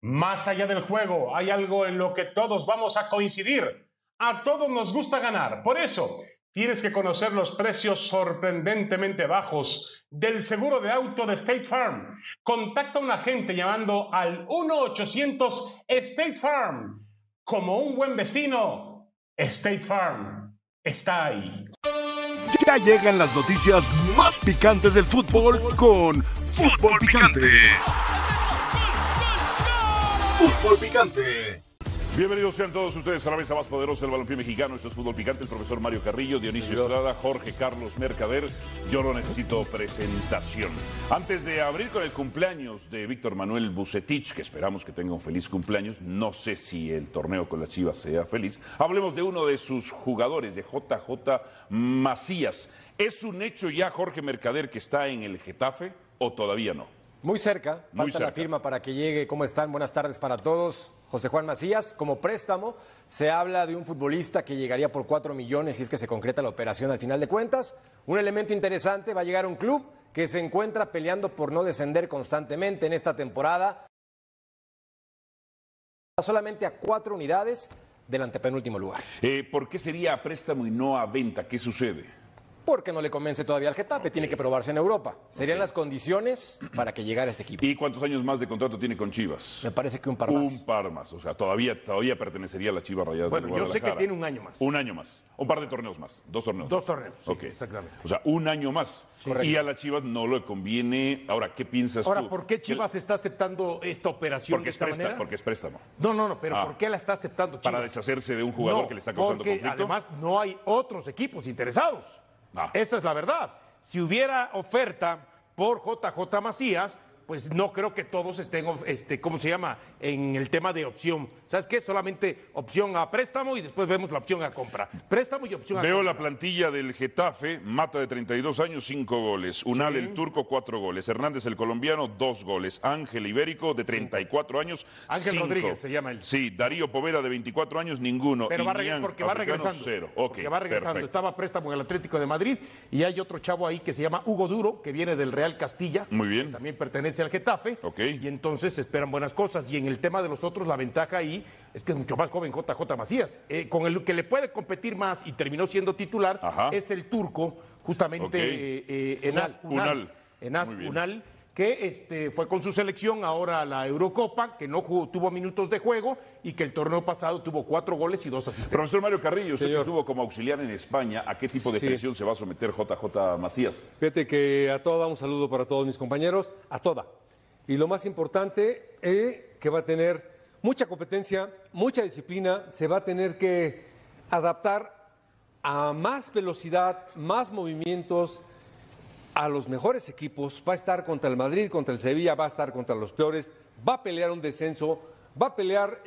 Más allá del juego, hay algo en lo que todos vamos a coincidir. A todos nos gusta ganar. Por eso, tienes que conocer los precios sorprendentemente bajos del seguro de auto de State Farm. Contacta a un agente llamando al 1-800 State Farm. Como un buen vecino, State Farm está ahí. Ya llegan las noticias más picantes del fútbol con Fútbol Picante. Fútbol Picante. Bienvenidos sean todos ustedes a la mesa más poderosa del balompié mexicano. Esto es Fútbol Picante, el profesor Mario Carrillo, Dionisio Estrada, Jorge Carlos Mercader. Yo no necesito presentación. Antes de abrir con el cumpleaños de Víctor Manuel Vucetich, que esperamos que tenga un feliz cumpleaños, no sé si el torneo con la Chivas sea feliz, hablemos de uno de sus jugadores, de JJ Macías. ¿Es un hecho ya, Jorge Mercader, que está en el Getafe o todavía no? Muy cerca, falta la firma para que llegue. ¿Cómo están? Buenas tardes para todos. José Juan Macías, como préstamo, se habla de un futbolista que llegaría por 4 millones si es que se concreta la operación al final de cuentas. Un elemento interesante, va a llegar a un club que se encuentra peleando por no descender constantemente en esta temporada. Solamente a 4 unidades del antepenúltimo lugar. ¿Por qué sería a préstamo y no a venta? ¿Qué sucede? Porque no le convence todavía al Getafe, tiene que probarse en Europa. Serían las condiciones para que llegara este equipo. ¿Y cuántos años más de contrato tiene con Chivas? Me parece que un par más. Un par más, o sea, todavía pertenecería a la Chivas Rayadas de Guadalajara. Bueno, yo sé que tiene un año más. Un año más. Un par de torneos más. 2 torneos. 2 torneos, sí, ok. Exactamente. O sea, un año más. Correcto. Y a la Chivas no le conviene. Ahora, ¿qué piensas tú? Ahora, ¿por qué Chivas está aceptando esta operación de esta manera? Porque es préstamo. No, pero ¿por qué la está aceptando Chivas? Para deshacerse de un jugador que le está causando porque conflicto. además no hay otros equipos interesados. Esa es la verdad. Si hubiera oferta por JJ Macías, pues no creo que todos estén, ¿cómo se llama?, en el tema de opción. ¿Sabes qué? Solamente opción a préstamo y después vemos la opción a compra. Préstamo y opción a compra. Veo la plantilla del Getafe. Mata, de 32 años, 5 goles. Unal, Sí. el turco, 4 goles. Hernández, el colombiano, 2 goles. Ángel Ibérico, de 34 años, Ángel 5. Rodríguez se llama él. Sí, Darío Poveda, de 24 años, ninguno. Pero Iñán, porque va africano, regresando. 0. Porque va regresando. Perfecto. Estaba a préstamo en el Atlético de Madrid y hay otro chavo ahí que se llama Hugo Duro, que viene del Real Castilla. Muy bien. Que también pertenece al Getafe. Ok. Y entonces se esperan buenas cosas. Y en el tema de los otros, la ventaja ahí es que es mucho más joven JJ Macías. Con el que le puede competir más y terminó siendo titular es el turco, justamente Enas Unal. Enas Muy bien. Unal, que fue con su selección ahora a la Eurocopa, que no tuvo minutos de juego y que el torneo pasado tuvo 4 goles y 2 asistencias. Profesor Mario Carrillo, usted que estuvo como auxiliar en España, ¿a qué tipo de Sí. presión se va a someter JJ Macías? Fíjate que a toda, un saludo para todos mis compañeros, a toda. Y lo más importante, que va a tener mucha competencia, mucha disciplina, se va a tener que adaptar a más velocidad, más movimientos, a los mejores equipos. Va a estar contra el Madrid, contra el Sevilla, va a estar contra los peores, va a pelear un descenso, va a pelear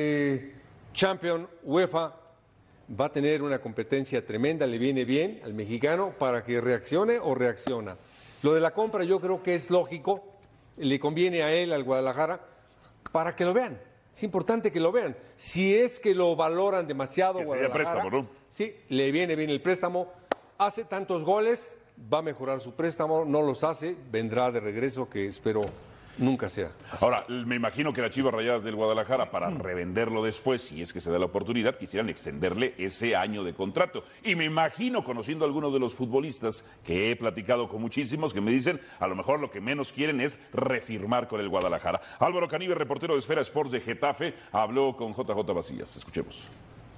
Champions, UEFA, va a tener una competencia tremenda, le viene bien al mexicano para que reaccione o reacciona. Lo de la compra yo creo que es lógico, le conviene a él, al Guadalajara, para que lo vean. Es importante que lo vean. Si es que lo valoran demasiado, Que sería Guadalajara, préstamo, ¿no? sí, le viene bien el préstamo, hace tantos goles, va a mejorar su préstamo, no los hace, vendrá de regreso, que espero nunca sea así. Ahora, me imagino que las Chivas Rayadas del Guadalajara, para revenderlo después, si es que se da la oportunidad, quisieran extenderle ese año de contrato. Y me imagino, conociendo a algunos de los futbolistas que he platicado con muchísimos, que me dicen, a lo mejor lo que menos quieren es refirmar con el Guadalajara. Álvaro Caníve, reportero de Esfera Sports de Getafe, habló con JJ Macías. Escuchemos.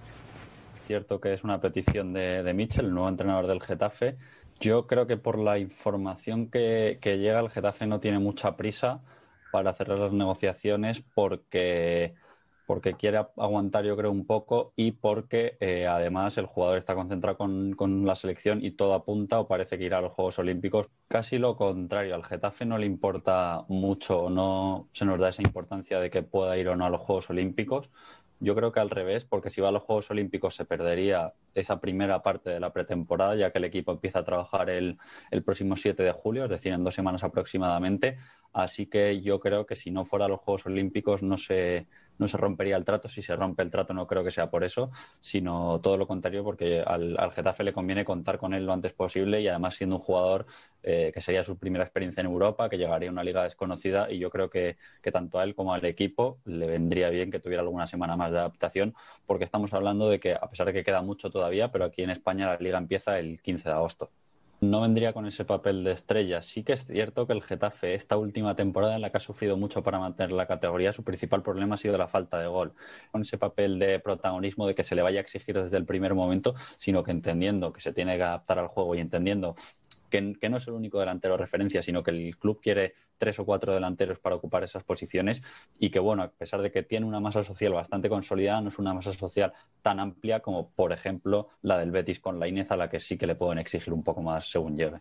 Cierto que es una petición de Michel, el nuevo entrenador del Getafe. Yo creo que por la información que llega, el Getafe no tiene mucha prisa para cerrar las negociaciones porque quiere aguantar, yo creo, un poco y porque además el jugador está concentrado con la selección y todo apunta o parece que irá a los Juegos Olímpicos. Casi lo contrario, al Getafe no le importa mucho, no se nos da esa importancia de que pueda ir o no a los Juegos Olímpicos. Yo creo que al revés, porque si va a los Juegos Olímpicos se perdería esa primera parte de la pretemporada, ya que el equipo empieza a trabajar el próximo 7 de julio, es decir, en 2 semanas aproximadamente. Así que yo creo que si no fuera a los Juegos Olímpicos no se no se rompería el trato. Si se rompe el trato no creo que sea por eso, sino todo lo contrario, porque al Getafe le conviene contar con él lo antes posible y además siendo un jugador que sería su primera experiencia en Europa, que llegaría a una liga desconocida, y yo creo que tanto a él como al equipo le vendría bien que tuviera alguna semana más de adaptación, porque estamos hablando de que, a pesar de que queda mucho todavía, pero aquí en España la liga empieza el 15 de agosto. No vendría con ese papel de estrella. Sí que es cierto que el Getafe, esta última temporada en la que ha sufrido mucho para mantener la categoría, su principal problema ha sido la falta de gol. Con ese papel de protagonismo, de que se le vaya a exigir desde el primer momento, sino que entendiendo que se tiene que adaptar al juego y entendiendo que no es el único delantero de referencia, sino que el club quiere 3 o 4 delanteros para ocupar esas posiciones, y que, bueno, a pesar de que tiene una masa social bastante consolidada, no es una masa social tan amplia como, por ejemplo, la del Betis con Lainez, a la que sí que le pueden exigir un poco más según lleve.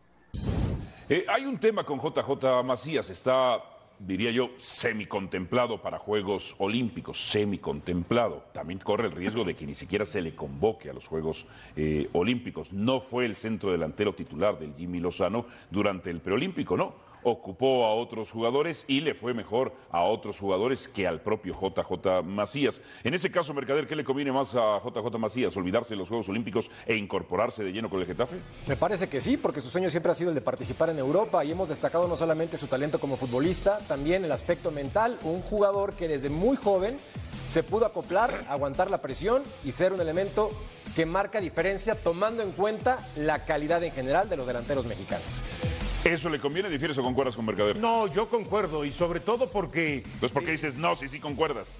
Hay un tema con JJ Macías, está, diría yo, semicontemplado para Juegos Olímpicos, semicontemplado. También corre el riesgo de que ni siquiera se le convoque a los Juegos Olímpicos. No fue el centro delantero titular del Jimmy Lozano durante el preolímpico, no. Ocupó a otros jugadores y le fue mejor a otros jugadores que al propio JJ Macías. En ese caso, Mercader, ¿qué le conviene más a JJ Macías? ¿Olvidarse de los Juegos Olímpicos e incorporarse de lleno con el Getafe? Me parece que sí, porque su sueño siempre ha sido el de participar en Europa, y hemos destacado no solamente su talento como futbolista, también el aspecto mental, un jugador que desde muy joven se pudo acoplar, aguantar la presión y ser un elemento que marca diferencia, tomando en cuenta la calidad en general de los delanteros mexicanos. ¿Eso le conviene? ¿Difieres o concuerdas con Mercader? No, yo concuerdo, y sobre todo porque... Entonces, ¿por qué dices no si sí concuerdas?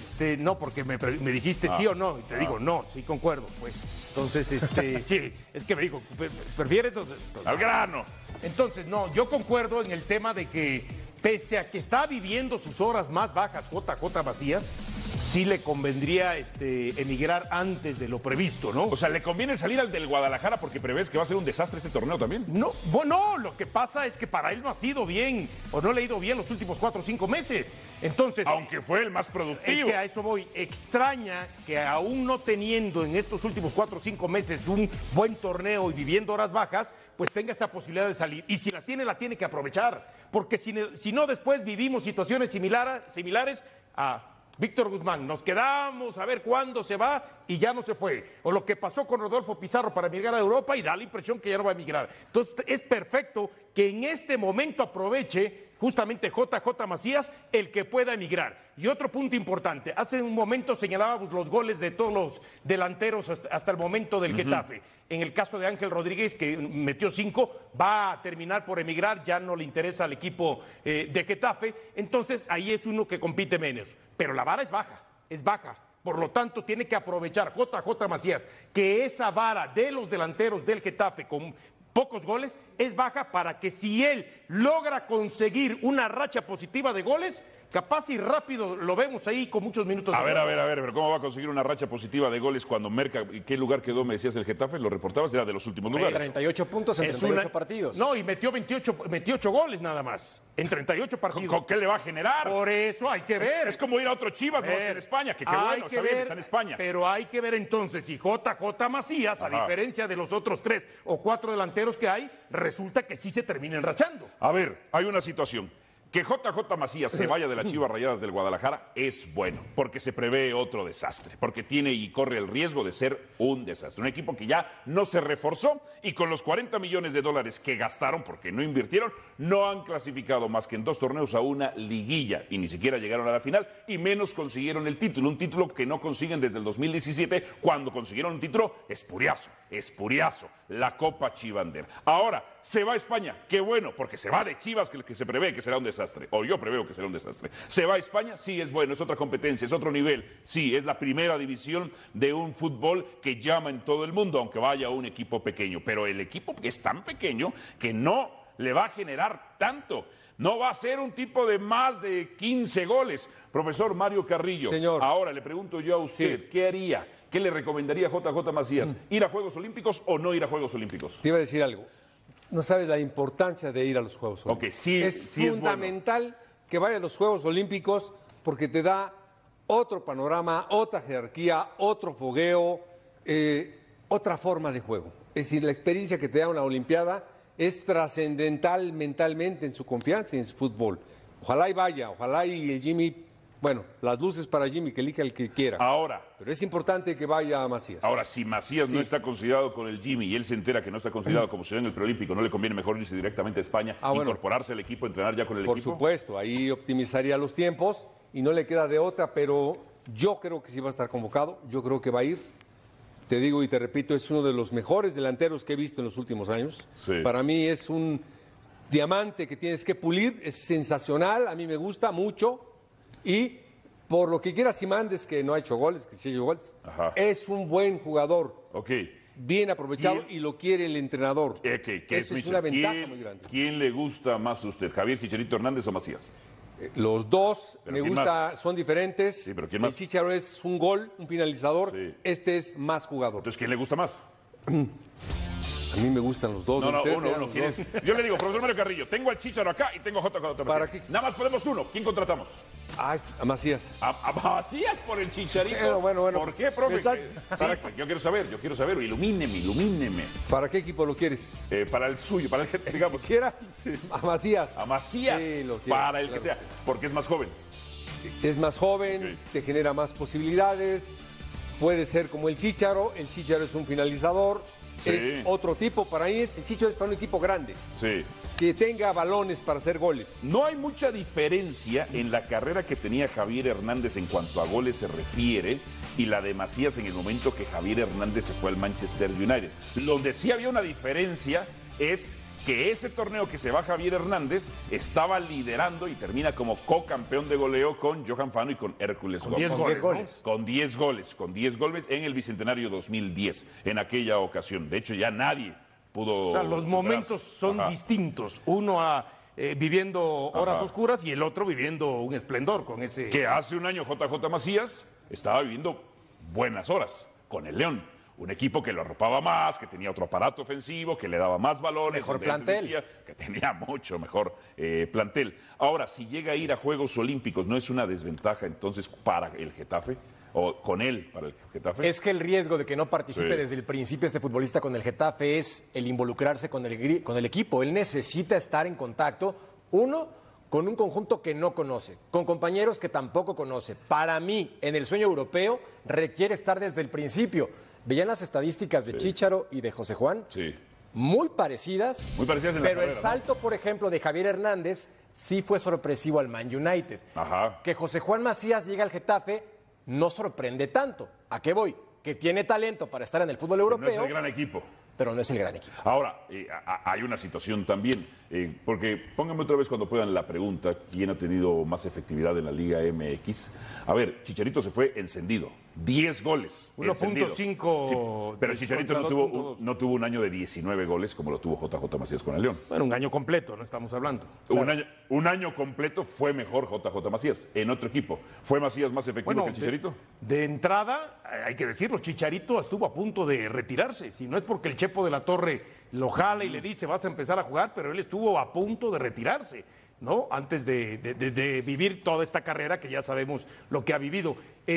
No, porque me dijiste sí o no, y te digo no, sí concuerdo, pues. Entonces, sí, es que me dijo, ¿prefieres? Al grano. Entonces, no, yo concuerdo en el tema de que, pese a que está viviendo sus horas más bajas JJ Macías, sí le convendría emigrar antes de lo previsto, ¿no? O sea, ¿le conviene salir al del Guadalajara porque prevés que va a ser un desastre este torneo también? No, bueno, lo que pasa es que para él no ha sido bien, o no le ha ido bien los últimos 4 o 5 meses. Entonces, aunque fue el más productivo. Es que a eso voy. Extraña que aún no teniendo en estos últimos 4 o 5 meses un buen torneo y viviendo horas bajas, pues tenga esa posibilidad de salir. Y si la tiene que aprovechar. Porque si no, después vivimos situaciones similares a Víctor Guzmán. Nos quedamos a ver cuándo se va y ya no se fue. O lo que pasó con Rodolfo Pizarro para emigrar a Europa y da la impresión que ya no va a emigrar. Entonces es perfecto que en este momento aproveche justamente JJ Macías el que pueda emigrar. Y otro punto importante, hace un momento señalábamos los goles de todos los delanteros hasta el momento del Getafe. En el caso de Ángel Rodríguez, que metió 5, va a terminar por emigrar, ya no le interesa al equipo de Getafe, entonces ahí es uno que compite menos. Pero la vara es baja. Por lo tanto, tiene que aprovechar JJ Macías que esa vara de los delanteros del Getafe con pocos goles es baja, para que si él logra conseguir una racha positiva de goles, capaz y rápido lo vemos ahí con muchos minutos. A ver, pero ¿cómo va a conseguir una racha positiva de goles cuando Merca, ¿qué lugar quedó, me decías, el Getafe? Lo reportabas, era de los últimos lugares. 38 puntos en 38 partidos. No, y metió 28 goles nada más, en 38 partidos. ¿Con qué le va a generar? Por eso hay que ver. Es como ir a otro Chivas, no en España, que qué bueno, está bien, está en España. Pero hay que ver entonces si JJ Macías, a diferencia de los otros 3 o 4 delanteros que hay, resulta que sí se termina enrachando. A ver, hay una situación. Que JJ Macías se vaya de las Chivas Rayadas del Guadalajara es bueno, porque se prevé otro desastre, porque tiene y corre el riesgo de ser un desastre. Un equipo que ya no se reforzó y con los 40 millones de dólares que gastaron, porque no invirtieron, no han clasificado más que en 2 torneos a una liguilla y ni siquiera llegaron a la final y menos consiguieron el título, un título que no consiguen desde el 2017 cuando consiguieron un título espuriazo, la Copa Chivander. Ahora, se va a España, qué bueno, porque se va de Chivas, que se prevé que será un desastre, o yo preveo que será un desastre. Se va a España, sí, es bueno, es otra competencia, es otro nivel, sí, es la primera división de un fútbol que llama en todo el mundo, aunque vaya un equipo pequeño, pero el equipo es tan pequeño que no le va a generar tanto. No va a ser un tipo de más de 15 goles. Profesor Mario Carrillo, señor, ahora le pregunto yo a usted, sí, ¿qué haría? ¿Qué le recomendaría a JJ Macías? ¿Ir a Juegos Olímpicos o no ir a Juegos Olímpicos? Te iba a decir algo. No sabes la importancia de ir a los Juegos Olímpicos. Okay, sí, es sí fundamental es bueno que vaya a los Juegos Olímpicos porque te da otro panorama, otra jerarquía, otro fogueo, otra forma de juego. Es decir, la experiencia que te da una Olimpiada es trascendental mentalmente en su confianza y en su fútbol. Ojalá y vaya, ojalá y el Jimmy Bueno, las luces para Jimmy, que elija el que quiera. Ahora. Pero es importante que vaya a Macías. Ahora, si Macías no está considerado con el Jimmy y él se entera que no está considerado como ciudadano en el preolímpico, ¿no le conviene mejor irse directamente a España, incorporarse al equipo, entrenar ya con el equipo? Por supuesto, ahí optimizaría los tiempos y no le queda de otra, pero yo creo que sí va a estar convocado, yo creo que va a ir. Te digo y te repito, es uno de los mejores delanteros que he visto en los últimos años. Sí. Para mí es un diamante que tienes que pulir, es sensacional, a mí me gusta mucho y por lo que quiera Simández, que no ha hecho goles, que sí ha hecho goles, es un buen jugador. Ok. Bien aprovechado y lo quiere el entrenador. Eso es una ventaja muy grande. ¿Quién le gusta más a usted, Javier Chicharito Hernández o Macías? Los dos ¿Pero me quién gusta, más? son diferentes. Sí, pero ¿quién más? El Chícharo es un gol, un finalizador. Sí. Este es más jugador. Entonces, ¿quién le gusta más? A mí me gustan los dos. No, uno. uno. ¿Quién es? Yo le digo, profesor Mario Carrillo, tengo al Chícharo acá y tengo a JJ Macías. ¿Para qué? Nada más podemos uno. ¿Quién contratamos? A Macías. A Macías por el Chicharito. Bueno. ¿Por qué, profe? ¿Para Yo quiero saber. Ilumíneme. ¿Para qué equipo lo quieres? Para el suyo, para el que, digamos. ¿Quiera? A Macías. A Macías. Sí, lo quiero, para el que sea. Porque es más joven. Es más joven, te genera más posibilidades. Puede ser como el Chícharo. El Chícharo es un finalizador. Sí. Es otro tipo. Para mí el Chícharo es para un equipo grande. Sí. Que tenga balones para hacer goles. No hay mucha diferencia en la carrera que tenía Javier Hernández en cuanto a goles se refiere y la de Macías en el momento que Javier Hernández se fue al Manchester United. Donde sí había una diferencia es que ese torneo que se va Javier Hernández estaba liderando y termina como co-campeón de goleo con Johan Fano y con Hércules Gómez. Con 10 goles en el Bicentenario 2010, en aquella ocasión. De hecho, ya nadie pudo... O sea, los momentos son distintos. Uno viviendo horas oscuras y el otro viviendo un esplendor con ese... Que hace un año JJ Macías estaba viviendo buenas horas con el León. Un equipo que lo arropaba más, que tenía otro aparato ofensivo, que le daba más balones. Mejor plantel. Que tenía mucho mejor plantel. Ahora, si llega a ir a Juegos Olímpicos, ¿no es una desventaja entonces para el Getafe? ¿O con él para el Getafe? Es que el riesgo de que no participe desde el principio este futbolista con el Getafe es el involucrarse con el equipo. Él necesita estar en contacto, uno, con un conjunto que no conoce, con compañeros que tampoco conoce. Para mí, en el sueño europeo, requiere estar desde el principio. ¿Veían las estadísticas de Chícharo y de José Juan? Sí. Muy parecidas. Muy parecidas en la pero carrera, el salto, por ejemplo, de Javier Hernández sí fue sorpresivo al Man United. Ajá. Que José Juan Macías llegue al Getafe no sorprende tanto. ¿A qué voy? Que tiene talento para estar en el fútbol europeo. No es el gran equipo. Pero no es el gran equipo. Ahora, hay una situación también, porque pónganme otra vez cuando puedan la pregunta, ¿quién ha tenido más efectividad en la Liga MX? A ver, Chicharito se fue encendido, 10 goles. 1.5. Sí, pero Chicharito no tuvo un año de 19 goles como lo tuvo JJ Macías con el León. Bueno, un año completo, no estamos hablando. Claro. Un año completo fue mejor JJ Macías en otro equipo. ¿Fue Macías más efectivo que el Chicharito? De entrada, hay que decirlo, Chicharito estuvo a punto de retirarse. Si no es porque el Chepo de la Torre lo jala y le dice vas a empezar a jugar, pero él estuvo a punto de retirarse, ¿no? Antes de vivir toda esta carrera que ya sabemos lo que ha vivido.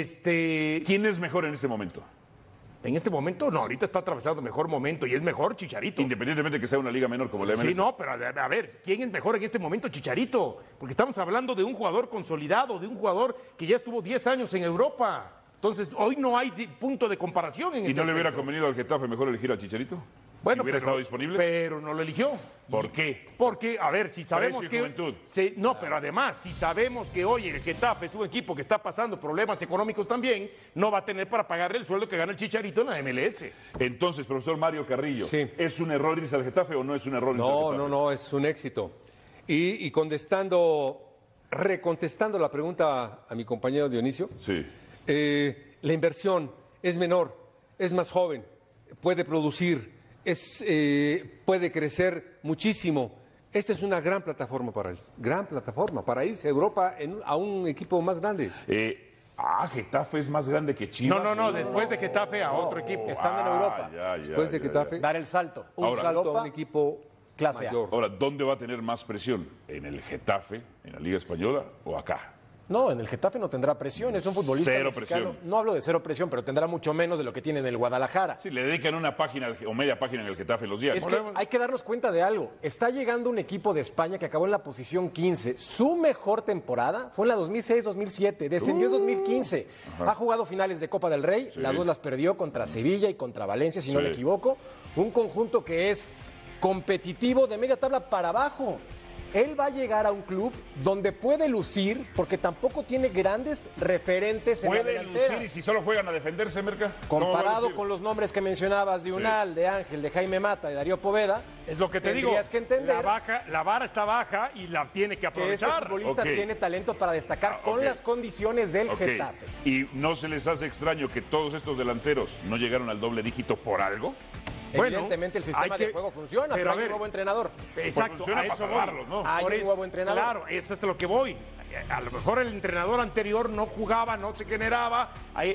¿Quién es mejor en este momento? En este momento, no, ahorita está atravesando mejor momento y es mejor Chicharito. Independientemente de que sea una liga menor como la MLS. Sí, no, pero a ver, ¿quién es mejor en este momento? Chicharito. Porque estamos hablando de un jugador consolidado, de un jugador que ya estuvo 10 años en Europa. Entonces, hoy no hay punto de comparación en ¿Y no le hubiera convenido al Getafe mejor elegir al Chicharito? Bueno, si hubiera estado disponible. Pero no lo eligió. ¿Por qué? Porque, a ver, si sabemos Precio y que... juventud. No, pero además, si sabemos que hoy el Getafe es un equipo que está pasando problemas económicos también, no va a tener para pagarle el sueldo que gana el Chicharito en la MLS. Entonces, profesor Mario Carrillo, ¿es un error irse al Getafe o no es un error irse al Getafe? No, es un éxito. Y recontestando la pregunta a mi compañero Dionisio, la inversión es menor, es más joven, puede producir, puede crecer muchísimo. Esta es una gran plataforma para él, gran plataforma para irse a Europa a un equipo más grande. Getafe es más grande que Chivas. No, después de Getafe a otro equipo. Estando en Europa. Después de Getafe. Dar el salto. Un salto a un equipo clase mayor. Ahora, ¿dónde va a tener más presión? ¿En el Getafe, en la Liga Española o acá? No, en el Getafe no tendrá presión, es un futbolista Cero mexicano. presión. No hablo de cero presión, pero tendrá mucho menos de lo que tiene en el Guadalajara. Sí, le dedican una página o media página en el Getafe los días. Es que hay que darnos cuenta de algo. Está llegando un equipo de España que acabó en la posición 15. Su mejor temporada fue en la 2006-2007. Descendió en 2015. Ha jugado finales de Copa del Rey. Sí. Las dos las perdió contra Sevilla y contra Valencia, si no Sí. me equivoco. Un conjunto que es competitivo de media tabla para abajo. Él va a llegar a un club donde puede lucir, porque tampoco tiene grandes referentes en la ¿Puede delantera. lucir y si solo juegan a defenderse, Merca? ¿Cómo va a Comparado lucir? con los nombres que mencionabas de Unal, de Ángel, de Jaime Mata, de Darío Poveda, Es lo que te digo. tendrías que entender La vara está baja y la tiene que que este aprovechar. futbolista Ok. tiene talento para destacar con ok. las condiciones del Ok. Getafe. ¿Y no se les hace extraño que todos estos delanteros no llegaron al doble dígito por algo? Bueno, Evidentemente el sistema hay que- de juego funciona, pero a hay un ver, nuevo entrenador. Exacto, funciona a para eso salvarlos, voy. ¿no? Hay Por un eso- nuevo entrenador. Claro, eso es a lo que voy. A lo mejor el entrenador anterior no jugaba, no se generaba,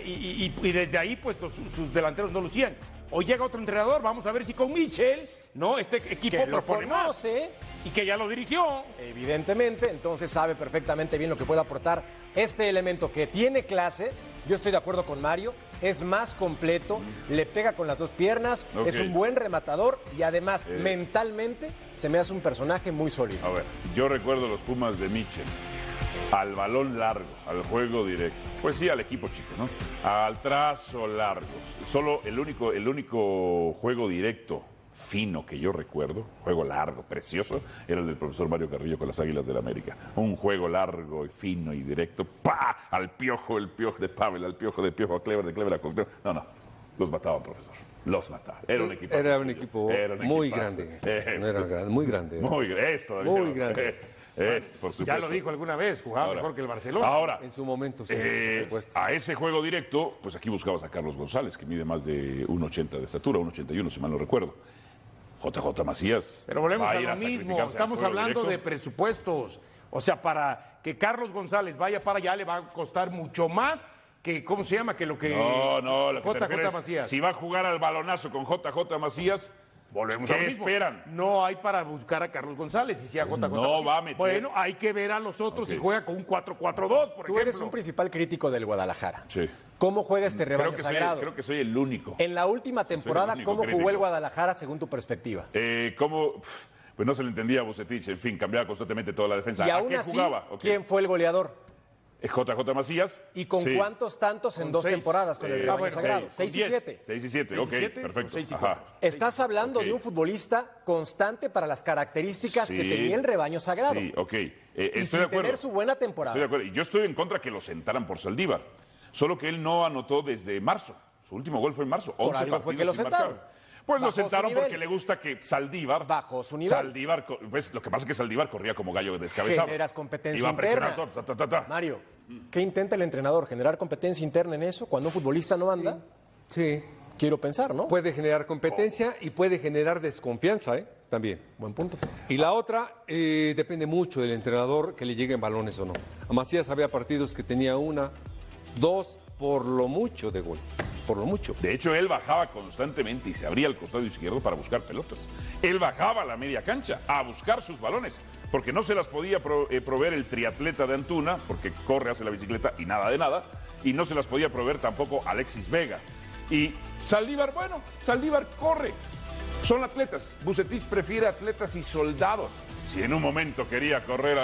y desde ahí pues sus delanteros no lucían. Hoy llega otro entrenador, vamos a ver si con Michel, ¿no? Este equipo Que lo propone más. conoce, Y que ya lo dirigió. evidentemente, entonces sabe perfectamente bien lo que puede aportar este elemento que tiene clase. Yo estoy de acuerdo con Mario, es más completo, le pega con las dos piernas, Ok. es un buen rematador y además mentalmente se me hace un personaje muy sólido. A ver, yo recuerdo los Pumas de Michel. Al balón largo, al juego directo. Pues sí, al equipo chico, ¿no? Al trazo largo. Solo el único juego directo fino que yo recuerdo, juego largo, precioso, era el del profesor Mario Carrillo con las Águilas del América. Un juego largo y fino y directo, ¡pa! Al piojo, el piojo de Pavel, al piojo de Piojo, a Clever de Clever a Cuauhtémoc. No, los mataba, profesor. Los mataba. Era un equipo. Era un equipo muy equipazo. grande. No era grande, muy grande. Muy grande. Es todavía. Muy grande. Es, por supuesto. Ya lo dijo alguna vez, jugaba Ahora. mejor que el Barcelona. Ahora, En su momento, sí, por supuesto. a ese juego directo, pues aquí buscabas a Carlos González, que mide más de 1,80 de estatura, 1,81 si mal no recuerdo. JJ Macías. Pero volvemos va a ir lo mismo, sacrificarse al estamos juego hablando directo. de presupuestos. O sea, para que Carlos González vaya para allá le va a costar mucho más que, ¿cómo se llama? Que lo que No, lo que te refieres, JJ Macías. si va a jugar al balonazo con JJ Macías, Volvemos ¿qué a lo mismo. esperan? No hay para buscar a Carlos González y si a JJ no Macías. va a meter. Bueno, hay que ver a los otros Ok. si juega con un 4-4-2, por Tú ejemplo. eres un principal crítico del Guadalajara. Sí. ¿Cómo juega este rebaño sagrado? Creo que soy el único. En la última temporada, único ¿cómo jugó crítico. el Guadalajara según tu perspectiva? ¿Cómo? Pues no se le entendía a Bucetich, en fin, cambiaba constantemente toda la defensa. Y ¿A aún qué así, jugaba? Ok. ¿quién fue el goleador? JJ Macías. ¿Y con Sí. cuántos tantos en Con 2 seis. temporadas con el rebaño bueno, sagrado? 6 6 y 7. 6 y 7, 6 y ok, 7, perfecto. 6 y Ajá. 4. Estás hablando Ok. de un futbolista constante para las características que Sí. tenía el rebaño sagrado. Sí, ok. Y Estoy sin de acuerdo. tener su buena temporada. Estoy de acuerdo. Y yo estoy en contra que lo sentaran por Saldívar. Solo que él no anotó desde marzo. Su último gol fue en marzo. 11 algo fue partidos que lo sin sentaron. marcar. Pues lo Bajó su sentaron nivel. porque le gusta que Saldívar. Bajó su nivel. Saldívar, pues lo que pasa es que Saldívar corría como gallo descabezado. Generas competencia Iba a presionar interna. todo, ta, ta, ta, ta. Mario, ¿qué intenta el entrenador? ¿Generar competencia interna en eso? Cuando un futbolista no anda, Sí, quiero pensar, ¿no? puede generar competencia y puede generar desconfianza, también. Buen punto. Y la otra, depende mucho del entrenador que le lleguen balones o no. A Macías había partidos que tenía 1, 2, por lo mucho de gol. Por lo mucho. De hecho, él bajaba constantemente y se abría al costado izquierdo para buscar pelotas. Él bajaba a la media cancha a buscar sus balones, porque no se las podía proveer el triatleta de Antuna, porque corre, hace la bicicleta y nada de nada, y no se las podía proveer tampoco Alexis Vega. Y Saldívar, bueno, Saldívar corre. Son atletas. Bucetich prefiere atletas y soldados. Si en un momento quería correr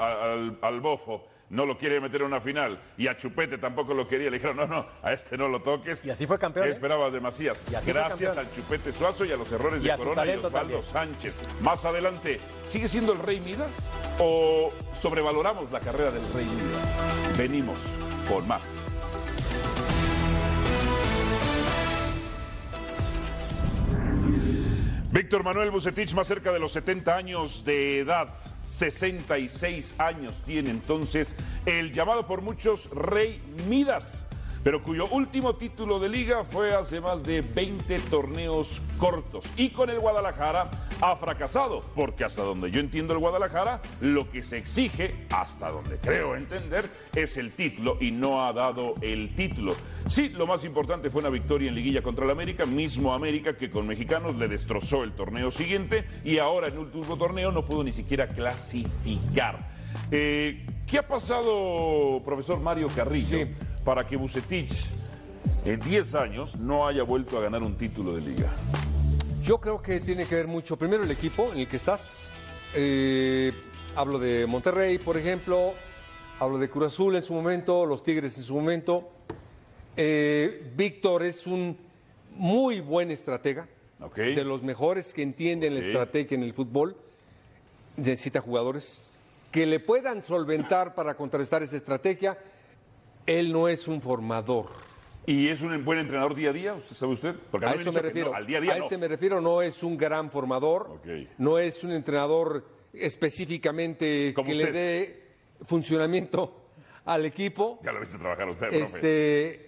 al Bofo, no lo quiere meter en una final, y a Chupete tampoco lo quería, le dijeron, no, a este no lo toques. Y así fue campeón, ¿Qué ¿eh? esperabas de Macías? Y así fue Gracias campeón. al Chupete Suazo y a los errores Y de a su Corona y talento Osvaldo también. Sánchez. Más adelante, ¿sigue siendo el Rey Midas o sobrevaloramos la carrera del Rey Midas? Venimos con más. Víctor Manuel Bucetich, más cerca de los 70 años de edad, 66 años tiene entonces el llamado por muchos Rey Midas, pero cuyo último título de liga fue hace más de 20 torneos cortos. Y con el Guadalajara ha fracasado, porque hasta donde yo entiendo el Guadalajara, lo que se exige, hasta donde creo entender, es el título y no ha dado el título. Sí, lo más importante fue una victoria en liguilla contra el América, mismo América que con mexicanos le destrozó el torneo siguiente y ahora en el último torneo no pudo ni siquiera clasificar. ¿Qué ¿Qué ha pasado, profesor Mario Carrillo, para que Vucetich en 10 años no haya vuelto a ganar un título de liga? Yo creo que tiene que ver mucho, primero el equipo en el que estás. Hablo de Monterrey, por ejemplo, hablo de Cruz Azul en su momento, los Tigres en su momento. Víctor es un muy buen estratega, de los mejores que entienden la estrategia en el fútbol. Necesita jugadores que le puedan solventar para contrarrestar esa estrategia. Él no es un formador. ¿Y es un buen entrenador día a día? ¿Sabe usted? Porque a eso me refiero. Al día a día ese me refiero, no es un gran formador, no es un entrenador específicamente que le dé funcionamiento al equipo. Ya lo viste trabajar usted, profe.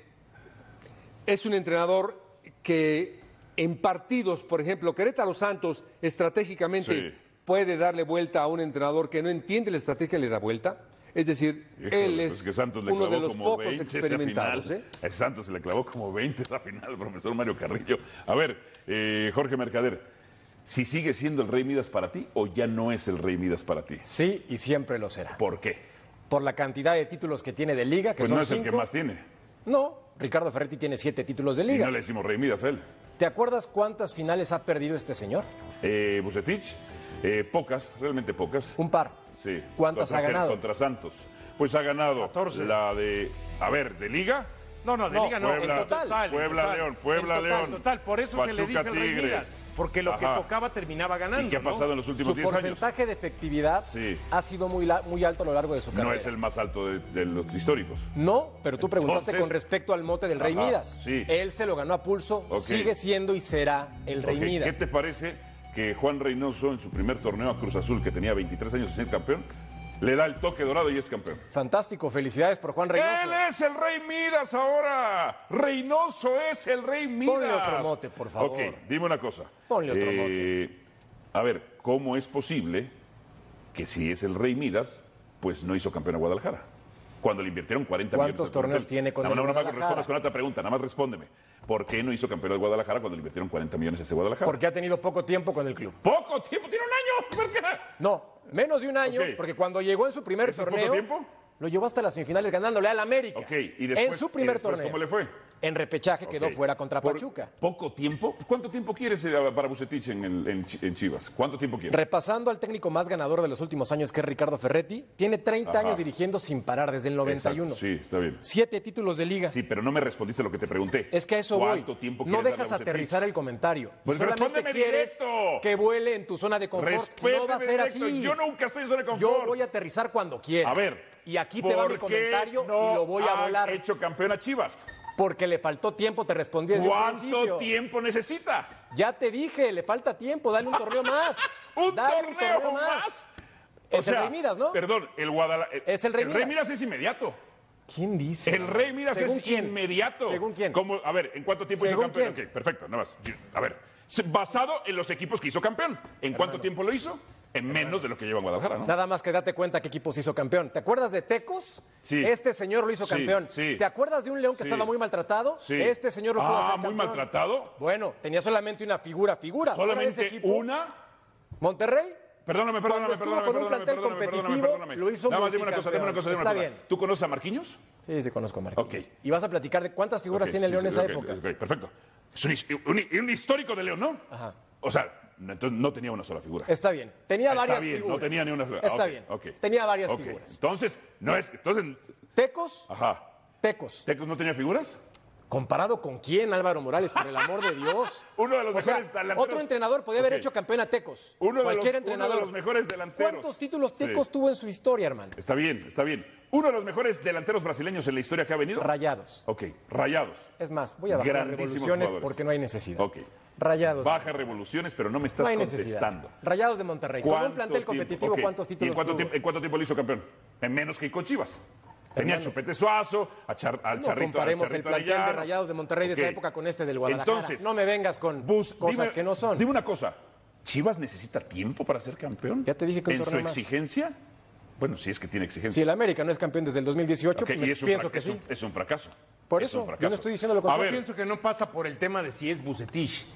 Es un entrenador que en partidos, por ejemplo, Querétaro Santos, estratégicamente puede darle vuelta a un entrenador que no entiende la estrategia, le da vuelta. Es decir, él es que Santos le uno clavó de los como pocos 20 experimentados. A Santos se le clavó como 20 esa final, profesor Mario Carrillo. A ver, Jorge Mercader, ¿si sigue siendo el Rey Midas para ti o ya no es el Rey Midas para ti? Sí, y siempre lo será. ¿Por qué? Por la cantidad de títulos que tiene de Liga, que pues son no es 5. el que más tiene. No, Ricardo Ferretti tiene 7 títulos de Liga. Y no le decimos Rey Midas a él. ¿Te acuerdas cuántas finales ha perdido este señor? Vucetich, pocas, realmente pocas. Un par. Sí. ¿Cuántas ha ganado? Contra Santos. Pues ha ganado 14. La de, ¿de Liga? No, de Liga no. Puebla, En total. Puebla, León. Total, por eso Pachuca, se le dice el Rey Tigres. Midas, porque lo que tocaba terminaba ganando. ¿Y qué ha pasado en los últimos 10 Su años? porcentaje de efectividad ha sido muy alto a lo largo de su carrera. No es el más alto de los históricos. No, pero tú preguntaste Entonces, con respecto al mote del Rey Midas. Sí. Él se lo ganó a pulso, sigue siendo y será el Rey Midas. ¿Qué te parece que Juan Reynoso en su primer torneo a Cruz Azul, que tenía 23 años de ser campeón, le da el toque dorado y es campeón? Fantástico, felicidades por Juan Reynoso. Él es el Rey Midas ahora. Reynoso es el Rey Midas. Ponle otro mote, por favor. Ok, dime una cosa. Ponle otro mote. A ver, ¿cómo es posible que si es el Rey Midas, pues no hizo campeón a Guadalajara? Cuando le invirtieron 40 millones. ¿Cuántos torneos tiene con el Guadalajara? No respondas con otra pregunta, nada más respóndeme. ¿Por qué no hizo campeón al Guadalajara cuando le invirtieron 40 millones a ese Guadalajara? Porque ha tenido poco tiempo con el club. ¿Poco tiempo? ¿Tiene un año? ¿Por qué? No, menos de un año, porque cuando llegó en su primer torneo, poco tiempo? lo llevó hasta las semifinales ganándole al América. Ok, y después, en su primer torneo. ¿cómo le fue? En repechaje quedó fuera contra Pachuca. ¿Poco tiempo? ¿Cuánto tiempo quieres para Vucetich en Chivas? ¿Cuánto tiempo quieres? Repasando al técnico más ganador de los últimos años, que es Ricardo Ferretti, tiene 30 años dirigiendo sin parar desde el 91. Exacto, sí, está bien. 7 títulos de Liga. Sí, pero no me respondiste lo que te pregunté. Es que a eso voy. ¿Cuánto tiempo No quieres dejas darle a aterrizar el comentario. Pues solamente respóndeme quieres directo. que vuele en tu zona de confort. Respéteme No va a ser directo. así. Yo nunca estoy en zona de confort. Yo voy a aterrizar cuando quiera. A ver. Y aquí te va mi comentario y lo voy a volar. Hecho campeón a Chivas. Porque le faltó tiempo, te respondí desde un principio. ¿Cuánto tiempo necesita? Ya te dije, le falta tiempo, dale un torneo más. ¿Un Dale torneo más? Es el Rey Midas, ¿no? Perdón, el Guadalajara. Es el Rey Midas. Rey Midas es inmediato. ¿Quién dice? El Rey Midas ¿Según es quién? inmediato. ¿Según quién? ¿Cómo? A ver, ¿en cuánto tiempo hizo ¿Según campeón? quién? Ok, perfecto, nada más. A ver, basado en los equipos que hizo campeón. ¿En cuánto tiempo lo hizo? En menos de lo que lleva en Guadalajara, ¿no? Nada más que date cuenta qué equipos hizo campeón. ¿Te acuerdas de Tecos? Sí. Este señor lo hizo Sí, campeón. sí. ¿Te acuerdas de un León que Sí. estaba muy maltratado? Sí. Este señor lo pudo hacer muy campeón. maltratado. Bueno, tenía solamente una figura. Fuera de ese Solamente equipo, una. Monterrey. Perdóname. Con un plantel competitivo, lo hizo Nada más dime una cosa. Está bien. ¿Tú conoces a Marquinhos? Sí, conozco a Marquinhos. Ok. Y vas a platicar de cuántas figuras tiene León en esa época. Ok, perfecto. Es un histórico de León, ¿no? Ajá. O sea, entonces no tenía una sola figura. Está bien. Tenía Está varias bien, figuras. no tenía ni una figura. Está Ok, bien. ok. Tenía varias Ok. figuras. Entonces, no es. Entonces, Tecos. ajá. Tecos. ¿Tecos no tenía figuras? ¿Comparado con quién, Álvaro Morales? Por el amor de Dios. Uno de los mejores delanteros. Otro entrenador podía haber Ok. hecho campeón a Tecos. Cualquier entrenador. Uno de los mejores delanteros. ¿Cuántos títulos Sí. Tecos tuvo en su historia, hermano? Está bien, está bien. Uno de los mejores delanteros brasileños en la historia que ha venido. Rayados. Ok, Rayados. Es más, voy a bajar las Grandísimos revoluciones jugadores. porque no hay necesidad. Ok. Rayados. Baja revoluciones, pero no me estás No hay necesidad. contestando. Rayados de Monterrey. Con un plantel competitivo, Ok. ¿cuántos ¿Y títulos en cuánto, tuvo? tiempo, en cuánto tiempo lo hizo campeón? En menos que con Chivas. Tenía a Hermano. Chupete Suazo, al No Charrito. comparemos al el Charrito plantel de Arellano. Rayados de Monterrey de esa Ok. época con este del Guadalajara. Entonces, no me vengas con cosas dime, que no son. Dime una cosa. ¿Chivas necesita tiempo para ser campeón? Ya te dije que un ¿En su torneo más. exigencia? Bueno, sí es que tiene exigencia. Si el América no es campeón desde el 2018, Ok, y pienso que sí. es un fracaso. Por Es eso, un yo fracaso. no estoy diciendo lo A contrario. ver, Pienso que no pasa por el tema de si es Vucetich.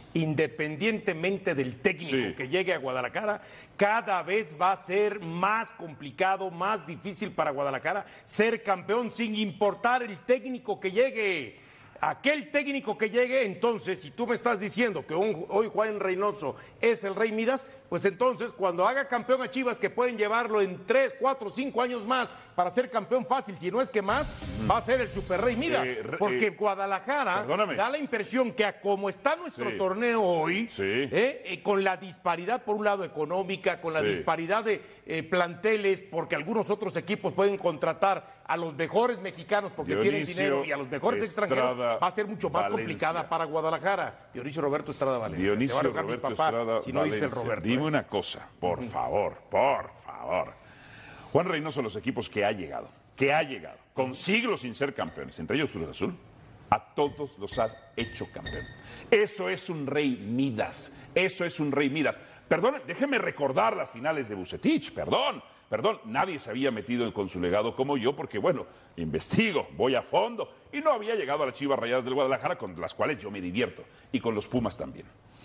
independientemente del técnico que llegue a Guadalajara, cada vez va a ser más complicado, más difícil para Guadalajara ser campeón sin importar el técnico que llegue. Aquel técnico que llegue, entonces, si tú me estás diciendo que hoy Juan Reynoso es el Rey Midas, pues entonces cuando haga campeón a Chivas, que pueden llevarlo en 3, 4, 5 años más para ser campeón fácil, si no es que más, va a ser el Super Rey Midas. Porque Guadalajara da la impresión que como está nuestro torneo hoy, con la disparidad por un lado económica, con la disparidad de planteles, porque algunos otros equipos pueden contratar a los mejores mexicanos porque tienen dinero y a los mejores extranjeros, va a ser mucho más complicada para Guadalajara. Dionisio Roberto Estrada Valencia. Dionisio Roberto Estrada si no dice el Roberto. Dime una cosa, por favor. Juan Reynoso, los equipos que ha llegado, con siglos sin ser campeones, entre ellos Cruz Azul, a todos los has hecho campeón. Eso es un Rey Midas, Perdón, déjeme recordar las finales de Vucetich, perdón, nadie se había metido con su legado como yo, porque bueno, investigo, voy a fondo, y no había llegado a las Chivas Rayadas del Guadalajara, con las cuales yo me divierto, y con los Pumas también.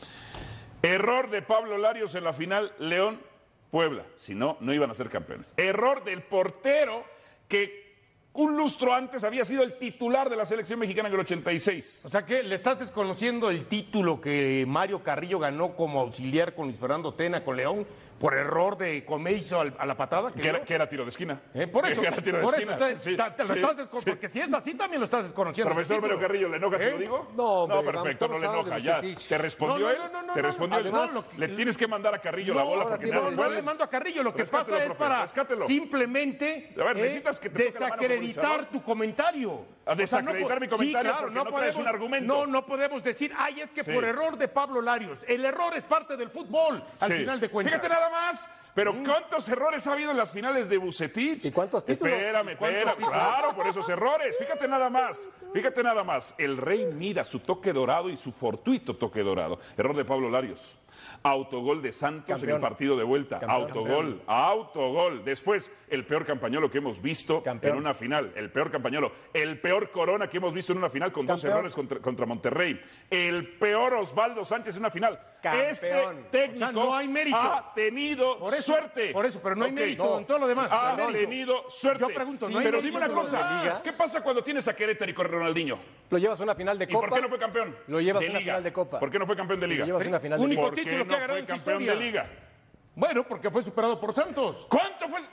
Error de Pablo Larios en la final León-Puebla, si no, no iban a ser campeones. Error del portero que un lustro antes había sido el titular de la selección mexicana en el 86. O sea que le estás desconociendo el título que Mario Carrillo ganó como auxiliar con Luis Fernando Tena con León por error de Comeiso a la patada. Que era tiro de esquina. Por eso, que era tiro de esquina. Porque si es así también lo estás desconociendo. Profesor Mario Carrillo, ¿le enoja si lo digo? No, perfecto, no le enoja. Ya, ¿te respondió él? ¿Te respondió él? Le tienes que mandar a Carrillo la bola porque no le mando a Carrillo. Lo que pasa es para simplemente desacreditar tu comentario. A desacreditar mi comentario porque no traes un argumento. No podemos decir, es que por error de Pablo Larios. El error es parte del fútbol, al final de cuentas. Fíjate nada más. Pero ¿cuántos errores ha habido en las finales de Vucetich? ¿Y cuántos títulos? Espérame. Claro, por esos errores. Fíjate nada más. El Rey Midas, su toque dorado y su fortuito toque dorado. Error de Pablo Larios. Autogol de Santos en el partido de vuelta. Autogol. Después, el peor Campañolo que hemos visto en una final. El peor Campañolo. El peor Corona que hemos visto en una final con 2 errores contra Monterrey. El peor Osvaldo Sánchez en una final. Este técnico no hay mérito. Ha tenido suerte. Por eso, pero no hay mérito en todo lo demás. Ha tenido suerte. Yo pregunto, pero dime una cosa. ¿Qué pasa cuando tienes a Querétaro y con Ronaldinho? Lo llevas a una final de Copa. ¿Y por qué no fue campeón? Lo llevas a una final de Copa. ¿Por qué no fue campeón de Liga? Lo llevas a una final de Único Copa. título que ha ganado en su campeón historia. de Liga. Bueno, porque fue superado por Santos. ¿Cuánto fue?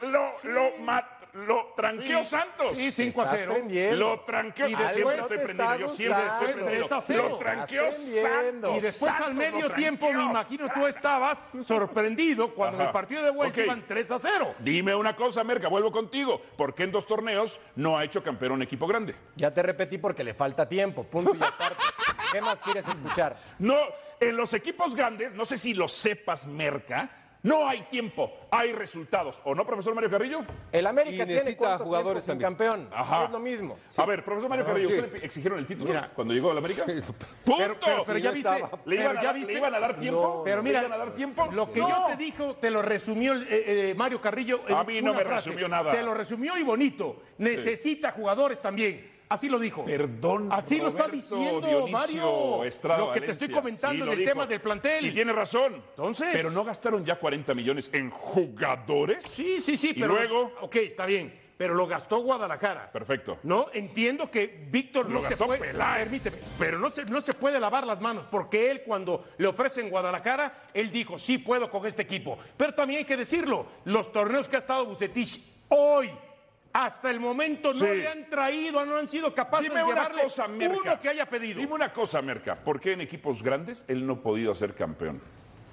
Lo tranqueó Santos. Sí, 5-0. Lo tranqueó. Y después siempre estoy prendido. Yo siempre estoy prendido. 3-0. Lo tranqueó Santos. Y después al medio tiempo, me imagino tú estabas sorprendido cuando en el partido de vuelta iban 3-0. Dime una cosa, Merca, vuelvo contigo. ¿Por qué en 2 torneos no ha hecho campeón un equipo grande? Ya te repetí porque le falta tiempo. Punto y aparte. ¿Qué más quieres escuchar? No, en los equipos grandes, no sé si lo sepas, Merca, no hay tiempo, hay resultados. ¿O no, profesor Mario Carrillo? El América tiene cuánto jugadores tiempo sin campeón. Ajá. Es lo mismo. A ver, profesor Mario Carrillo, ¿usted le exigieron el título cuando llegó a la América? ¡Punto! Pero ya viste. ¿Le iban a dar tiempo? No. Pero mira, ¿le iban a dar tiempo? Lo que yo te dijo, te lo resumió Mario Carrillo en A mí no una me frase. resumió nada. Te lo resumió y bonito. Necesita jugadores también. Así lo dijo. Perdón, así lo está Roberto diciendo Dionisio Mario. Estrada lo que te estoy comentando en el tema del plantel. Y tiene razón. Entonces. Pero no gastaron ya 40 millones en jugadores. Sí. ¿Y pero luego? Ok, está bien. Pero lo gastó Guadalajara. Perfecto. No, entiendo que Víctor Lo no se gastó puede. Peláez. Permíteme, pero no se puede lavar las manos, porque él, cuando le ofrecen Guadalajara, él dijo, sí puedo con este equipo. Pero también hay que decirlo, los torneos que ha estado Vucetich hoy, hasta el momento, no le han traído, no han sido capaces de llevarle uno que haya pedido. Dime una cosa, Merca. ¿Por qué en equipos grandes él no ha podido ser campeón?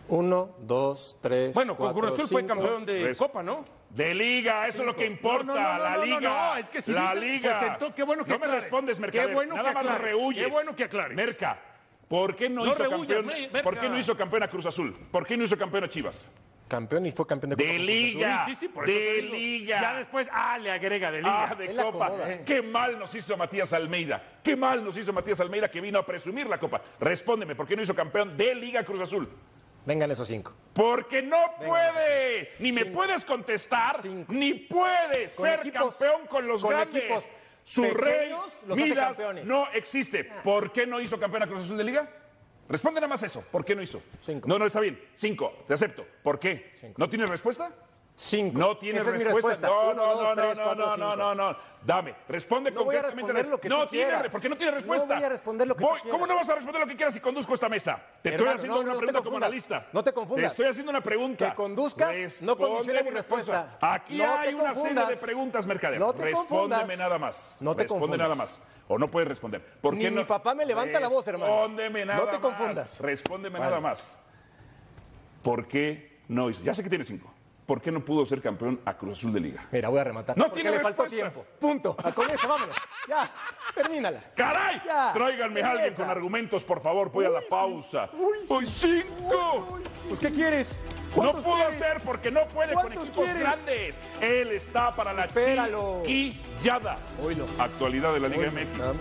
1, 2, 3. Bueno, con 4, Cruz Azul fue 5. campeón de Copa, ¿no? De Liga, eso es lo que importa. La Liga. No, es que si la dice, Liga. Pues qué bueno que no me aclares. respondes, Mercader. Qué bueno Nada que más aclares. rehuyes. Qué bueno que aclares. Merca, ¿por qué no hizo rehuyas, campeón? Merca. ¿Por qué no hizo campeón a Cruz Azul? ¿Por qué no hizo campeón a Chivas? Campeón y fue campeón de Copa. De con Cruz Azul. Liga. Sí, por eso de te digo. Liga. Ya después, le agrega de Liga. De Él la Copa. acomoda. Qué mal nos hizo Matías Almeida. Qué mal nos hizo Matías Almeida que vino a presumir la Copa. Respóndeme, ¿por qué no hizo campeón de Liga Cruz Azul? Vengan esos 5. Porque no puede. Ni me puedes contestar, ni puede ser campeón con los grandes. Su Rey los hace Midas campeones. no existe. ¿Por qué no hizo campeón a Cruz Azul de Liga? Responde nada más eso. ¿Por qué no hizo? 5. No, está bien. 5. Te acepto. ¿Por qué? 5. ¿No tienes respuesta? 5. No tienes respuesta. No. Dame. Responde concretamente. Lo que tú quieras. ¿Por qué no tienes respuesta? No voy a responder lo que tú quieras. ¿Cómo no vas a responder lo que quieras si conduzco esta mesa? Te estoy haciendo una pregunta como analista. No te confundas. Te estoy haciendo una pregunta. Que conduzcas no condiciona mi respuesta. Aquí hay una serie de preguntas, Mercader. Respóndeme nada más. No te Responde nada más. O no puedes responder. ¿Por qué no? Mi papá me levanta la voz, hermano. Respóndeme nada más. No te confundas. Respóndeme nada más. ¿Por qué no hizo? Ya sé que tiene 5. ¿Por qué no pudo ser campeón a Cruz Azul de Liga? Mira, voy a rematar. No porque tiene le faltó respuesta. tiempo. Punto. Al comienzo, vámonos. Ya, termínala. ¡Caray! Ya, Tráiganme a alguien con argumentos, por favor. Voy a la pausa. ¡Uy, 5! Pues, ¿qué quieres? No pudo hacer porque no puede con ¿Cuántos equipos quieres? grandes. Él está para la Espéralo. chiquillada. Oílo. Actualidad de la Liga MX.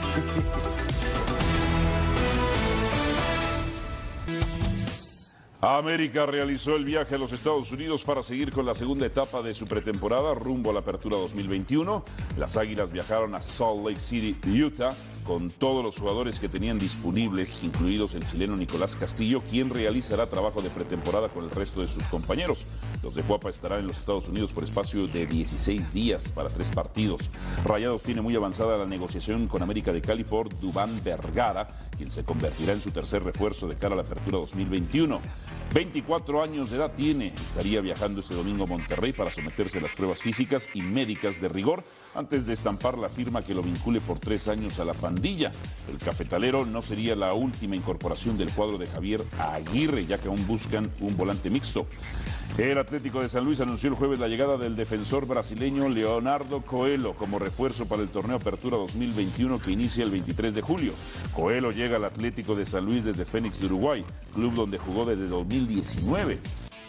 América realizó el viaje a los Estados Unidos para seguir con la segunda etapa de su pretemporada rumbo a la apertura 2021. Las Águilas viajaron a Salt Lake City, Utah, con todos los jugadores que tenían disponibles, incluidos el chileno Nicolás Castillo, quien realizará trabajo de pretemporada con el resto de sus compañeros. Los de Cuapa estarán en los Estados Unidos por espacio de 16 días para 3 partidos. Rayados tiene muy avanzada la negociación con América de Cali por Duván Vergara, quien se convertirá en su tercer refuerzo de cara a la apertura 2021. 24 años de edad tiene, estaría viajando este domingo a Monterrey para someterse a las pruebas físicas y médicas de rigor antes de estampar la firma que lo vincule por 3 años a la pandilla. El cafetalero no sería la última incorporación del cuadro de Javier Aguirre, ya que aún buscan un volante mixto. El Atlético de San Luis anunció el jueves la llegada del defensor brasileño Leonardo Coelho como refuerzo para el torneo Apertura 2021 que inicia el 23 de julio. Coelho llega al Atlético de San Luis desde Fénix de Uruguay, club donde jugó desde 2019.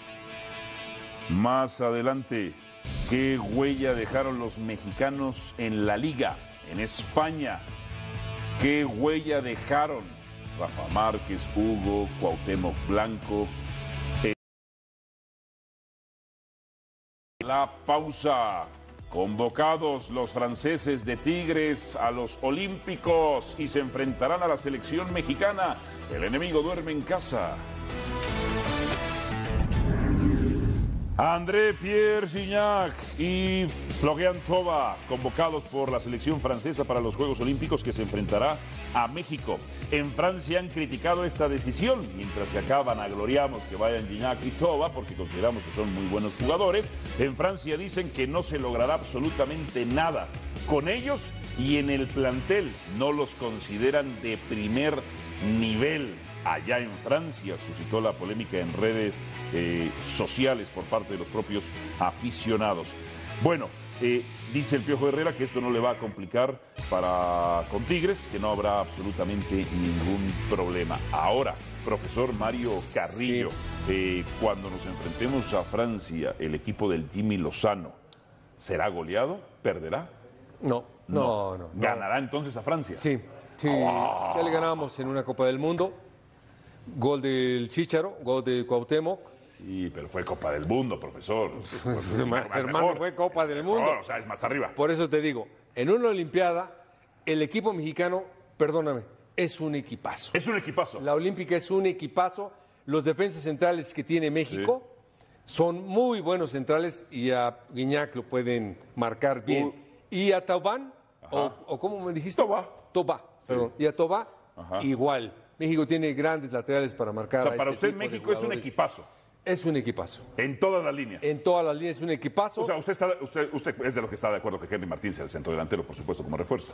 Más adelante, ¿qué huella dejaron los mexicanos en la Liga, en España? ¿Qué huella dejaron Rafa Márquez, Hugo, Cuauhtémoc Blanco? La pausa. Convocados los franceses de Tigres a los Olímpicos y se enfrentarán a la selección mexicana. El enemigo duerme en casa. André Pierre Gignac y Florian Thauvin, convocados por la selección francesa para los Juegos Olímpicos que se enfrentará a México. En Francia han criticado esta decisión, mientras que acá vanagloriamos que vayan Gignac y Thauvin porque consideramos que son muy buenos jugadores. En Francia dicen que no se logrará absolutamente nada con ellos y en el plantel no los consideran de primer nivel. Allá en Francia suscitó la polémica en redes sociales por parte de los propios aficionados. Bueno, dice el Piojo Herrera que esto no le va a complicar con Tigres, que no habrá absolutamente ningún problema. Ahora, profesor Mario Carrillo, cuando nos enfrentemos a Francia, el equipo del Jimmy Lozano, ¿será goleado? ¿Perderá? No. ¿Ganará entonces a Francia? Sí. Ya le ganamos en una Copa del Mundo. Gol del Chícharo, gol de Cuauhtémoc. Sí, pero fue Copa del Mundo, profesor. Hermano, fue Copa del Mundo. O sea, es más arriba. Por eso te digo, en una Olimpiada, el equipo mexicano, perdóname, es un equipazo. Es un equipazo. La Olímpica es un equipazo. Los defensas centrales que tiene México son muy buenos centrales y a Gignac lo pueden marcar bien. Y a Thauvin, o ¿cómo me dijiste? Thauvin, perdón. Y a Thauvin, igual. México tiene grandes laterales para marcar. O sea, para usted México es un equipazo. Es un equipazo. En todas las líneas. En todas las líneas es un equipazo. O sea, usted es de lo que está de acuerdo que Henry Martín sea el centro delantero, por supuesto, como refuerzo.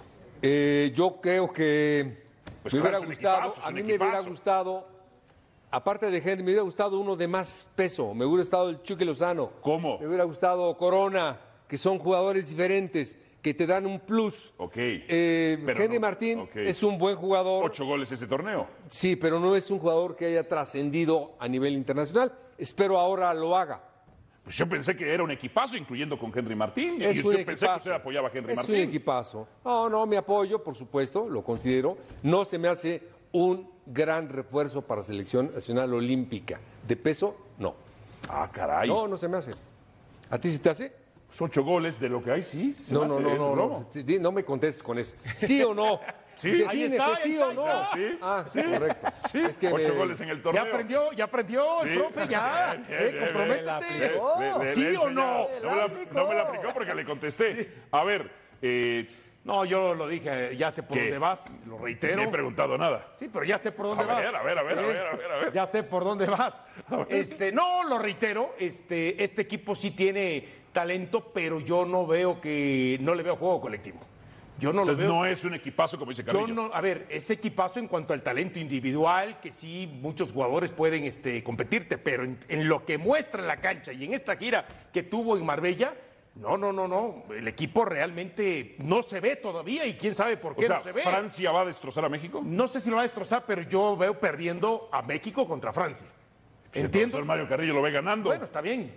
Yo creo que Pues me claro, hubiera gustado, a mí me hubiera gustado, aparte de Henry, me hubiera gustado uno de más peso. Me hubiera gustado el Chucky Lozano. ¿Cómo? Me hubiera gustado Corona, que son jugadores diferentes, que te dan un plus. Ok. Henry Martín es un buen jugador. 8 goles ese torneo. Sí, pero no es un jugador que haya trascendido a nivel internacional. Espero ahora lo haga. Pues yo pensé que era un equipazo, incluyendo con Henry Martín. Es un equipazo. Pensé que usted apoyaba a Henry Martín. Es un equipazo. No, me apoyo, por supuesto, lo considero. No se me hace un gran refuerzo para Selección Nacional Olímpica. De peso, no. Ah, caray. No se me hace. ¿A ti sí te hace? 8 goles de lo que hay, sí. No me contestes con eso. ¿Sí o no? Sí, define que sí o no. Sí. Sí, correcto. Sí. Es que 8 goles en el torneo. Ya aprendió el profe, ya. Comprométete. ¿Sí o no? No me la aplicó porque le contesté. A ver, no, yo lo dije, ya sé por dónde vas, lo reitero. No he preguntado nada. Sí, pero ya sé por dónde vas. A ver. Ya sé por dónde vas. No, lo reitero, este equipo sí tiene talento, pero yo no le veo juego colectivo. Yo no Entonces, lo veo. no es un equipazo como dice Carrillo. Es equipazo en cuanto al talento individual, que sí, muchos jugadores pueden competirte, pero en lo que muestra en la cancha y en esta gira que tuvo en Marbella, no. El equipo realmente no se ve todavía y quién sabe por qué no se ve. ¿Francia va a destrozar a México? No sé si lo va a destrozar, pero yo veo perdiendo a México contra Francia. Entiendo. El profesor Mario Carrillo lo ve ganando. Bueno, está bien.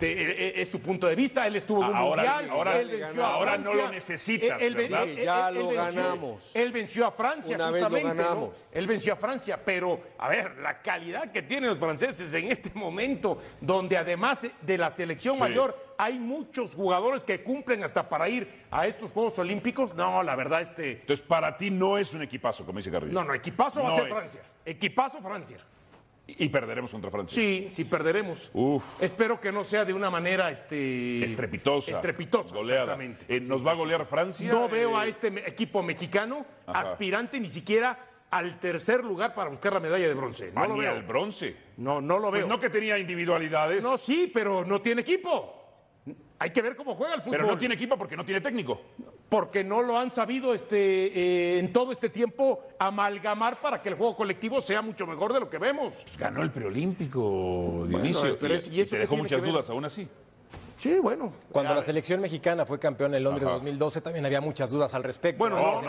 Es su punto de vista. Él estuvo en un mundial. Él venció a ahora Francia. no lo necesitas, ¿verdad? Ya lo ganamos. Él venció a Francia, Una vez lo justamente. ganamos. ¿No? Él venció a Francia, pero, a ver, la calidad que tienen los franceses en este momento, donde además de la selección mayor, hay muchos jugadores que cumplen hasta para ir a estos Juegos Olímpicos. No, la verdad, Entonces, para ti no es un equipazo, como dice Carrillo. No, equipazo va a ser Francia. Equipazo Francia. Y perderemos contra Francia. Sí, perderemos. Espero que no sea de una manera estrepitosa. Goleada. Exactamente. ¿Nos va a golear Francia? No veo a este equipo mexicano aspirante ni siquiera al tercer lugar para buscar la medalla de bronce. No lo veo. Al bronce. No lo veo. Pues no que tenía individualidades. No, sí, pero no tiene equipo. Hay que ver cómo juega el fútbol. Pero no tiene equipo porque no tiene técnico. Porque no lo han sabido en todo este tiempo amalgamar para que el juego colectivo sea mucho mejor de lo que vemos. Pues ganó el preolímpico, Dionisio. Pero y te dejó muchas dudas aún así. Sí, bueno. Cuando la selección mexicana fue campeona en Londres 2012, también había muchas dudas al respecto. Bueno,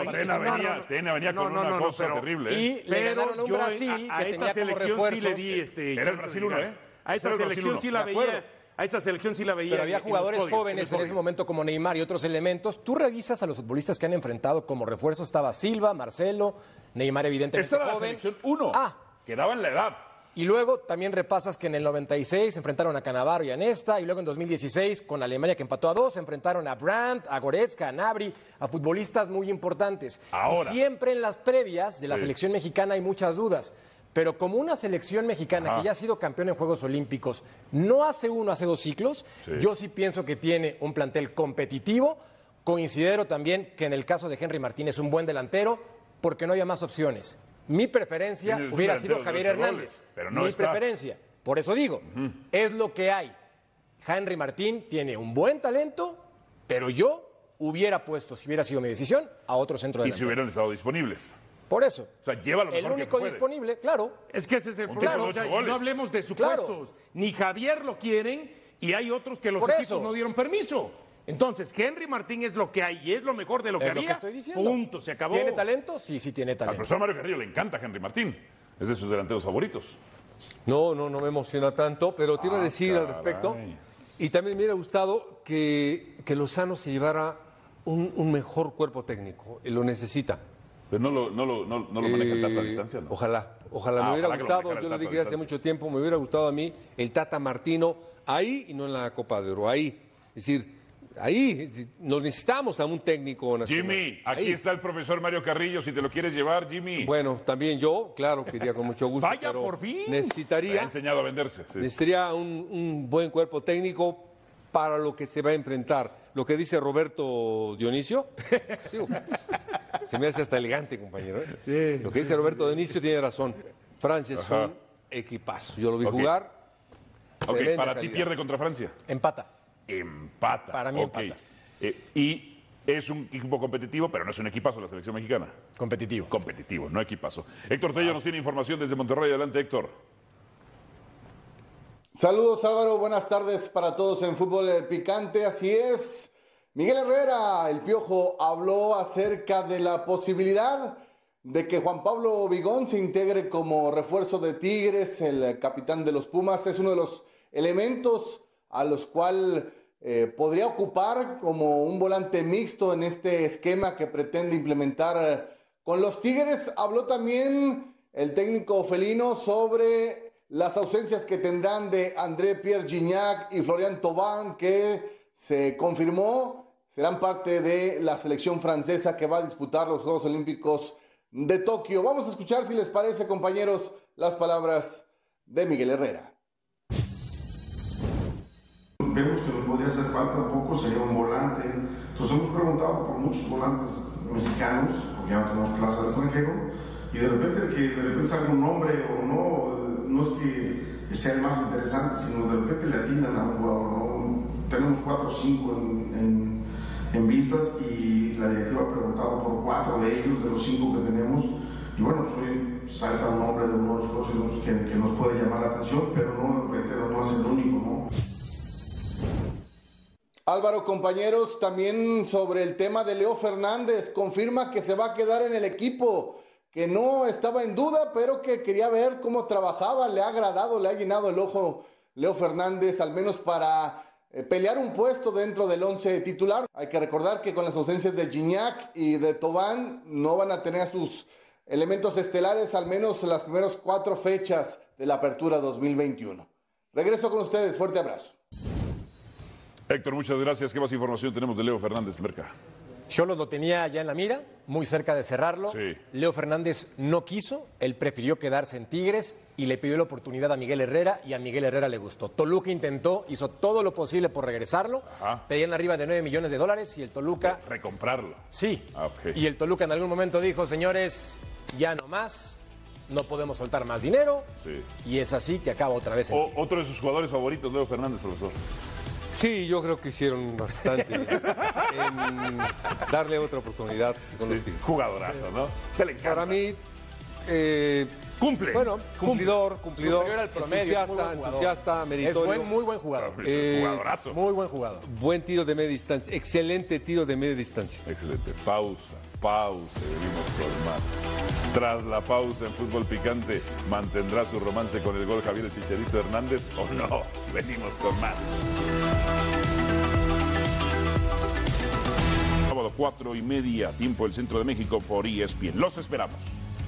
Tena venía con una cosa terrible. Y le ganaron a un Brasil que tenía como refuerzos. Sí le di Era el Brasil 1, A esa selección sí la veía. A esa selección sí la veía. Pero había jugadores jóvenes en ese momento como Neymar y otros elementos. Tú revisas a los futbolistas que han enfrentado como refuerzo. Estaba Silva, Marcelo, Neymar evidentemente esa era joven. la selección 1. Quedaba en la edad. Y luego también repasas que en el 96 enfrentaron a Cannavaro y a Nesta. Y luego en 2016 con Alemania que empató a 2, enfrentaron a Brandt, a Goretzka, a Gnabry, a futbolistas muy importantes. Ahora. Y siempre en las previas de la selección mexicana hay muchas dudas. Pero como una selección mexicana que ya ha sido campeón en Juegos Olímpicos, no hace uno, hace 2 ciclos, yo sí pienso que tiene un plantel competitivo. Considero también que en el caso de Henry Martín es un buen delantero porque no había más opciones. Mi preferencia hubiera sido Javier Hernández. Pero no Mi está. preferencia. Por eso digo, es lo que hay. Henry Martín tiene un buen talento, pero yo hubiera puesto, si hubiera sido mi decisión, a otro centro Y delantero. si hubieran estado disponibles. Por eso. O sea, lleva lo mejor El único que puede. disponible, claro. Es que ese es el Un problema. tipo de 8 goles. No hablemos de supuestos. Ni Javier lo quieren y hay otros que los Por equipos eso. no dieron permiso. Entonces, Henry Martín es lo que hay y es lo mejor de lo que Es lo había. que estoy diciendo. Punto, se acabó. ¿Tiene talento? Sí, sí tiene Al talento. profesor Mario Carrillo le encanta a Henry Martín. Es de sus delanteros favoritos. No me emociona tanto, pero te iba a decir al respecto. Y también me hubiera gustado que Lozano se llevara un mejor cuerpo técnico. Lo necesita. Pero no lo maneja tanta distancia, ¿no? Ojalá me hubiera ojalá que lo gustado, manejara yo lo tanta dije hace distancia. mucho tiempo, me hubiera gustado a mí el Tata Martino ahí y no en la Copa de Oro, ahí. Es decir, ahí nos necesitamos a un técnico nacional. Jimmy, aquí Ahí. está el profesor Mario Carrillo, si te lo quieres llevar, Jimmy. Bueno, también yo, claro, quería con mucho gusto. Vaya, pero por fin. Te ha Necesitaría enseñado a venderse. Sí. Necesitaría un buen cuerpo técnico para lo que se va a enfrentar. Lo que dice Roberto Dionisio, digo, se me hace hasta elegante, compañero. ¿eh? Lo que dice Roberto Dionisio tiene razón. Francia es un equipazo. Yo lo vi Ok. jugar. Ok, tremenda para ti calidad. pierde contra Francia. Empata. Empata. Para mí Ok. empata. Y es un equipo competitivo, pero no es un equipazo la selección mexicana. Competitivo. Competitivo, no equipazo. Héctor Tello nos tiene información desde Monterrey. Adelante, Héctor. Saludos Álvaro, buenas tardes para todos en Fútbol Picante, así es. Miguel Herrera, el Piojo, habló acerca de la posibilidad de que Juan Pablo Vigón se integre como refuerzo de Tigres, el capitán de los Pumas. Es uno de los elementos a los cuales podría ocupar como un volante mixto en este esquema que pretende implementar con los Tigres. Habló también el técnico felino sobre las ausencias que tendrán de André Pierre Gignac y Florian Thauvin, que se confirmó, serán parte de la selección francesa que va a disputar los Juegos Olímpicos de Tokio. Vamos a escuchar, si les parece, compañeros, las palabras de Miguel Herrera. Vemos que nos podría hacer falta un poco, sería un volante. Entonces hemos preguntado por muchos volantes mexicanos, porque ya no tenemos plaza de extranjero, y de repente salga un nombre o no es que sea el más interesante, sino de repente le atinan a un jugador, ¿no? Tenemos 4 o 5 en vistas y la directiva ha preguntado por 4 de ellos, de los 5 que tenemos, y bueno, salta un nombre de uno de los próximos que nos puede llamar la atención, pero no es el único, ¿no? Álvaro, compañeros, también sobre el tema de Leo Fernández, confirma que se va a quedar en el equipo, que no estaba en duda, pero que quería ver cómo trabajaba, le ha agradado, le ha llenado el ojo Leo Fernández, al menos para pelear un puesto dentro del 11 titular. Hay que recordar que con las ausencias de Gignac y de Thauvin no van a tener a sus elementos estelares, al menos las primeras 4 fechas de la apertura 2021. Regreso con ustedes, fuerte abrazo. Héctor, muchas gracias. ¿Qué más información tenemos de Leo Fernández, Merca? Xolos lo tenía ya en la mira, muy cerca de cerrarlo. Sí. Leo Fernández no quiso, él prefirió quedarse en Tigres y le pidió la oportunidad a Miguel Herrera y a Miguel Herrera le gustó. Toluca intentó, hizo todo lo posible por regresarlo. Pedían arriba de $9 millones y el Toluca... ¿Recomprarlo? Sí. Okay. Y el Toluca en algún momento dijo, señores, ya no más, no podemos soltar más dinero. Sí. Y es así que acaba otra vez. Otro de sus jugadores favoritos, Leo Fernández, profesor. Sí, yo creo que hicieron bastante en darle otra oportunidad con los Tigres. Jugadorazo, ¿no? Para mí, cumple. Bueno, cumplidor, Superior al promedio, entusiasta, meritorio. Es muy buen jugador. Jugadorazo. Muy buen jugador. Buen tiro de media distancia, excelente tiro de media distancia. Excelente. Pausa. Venimos con más. Tras la pausa en Fútbol Picante, ¿mantendrá su romance con el gol Javier el Chicharito Hernández o no? Venimos con más. Sábado 4:30, tiempo del Centro de México por ESPN. Los esperamos.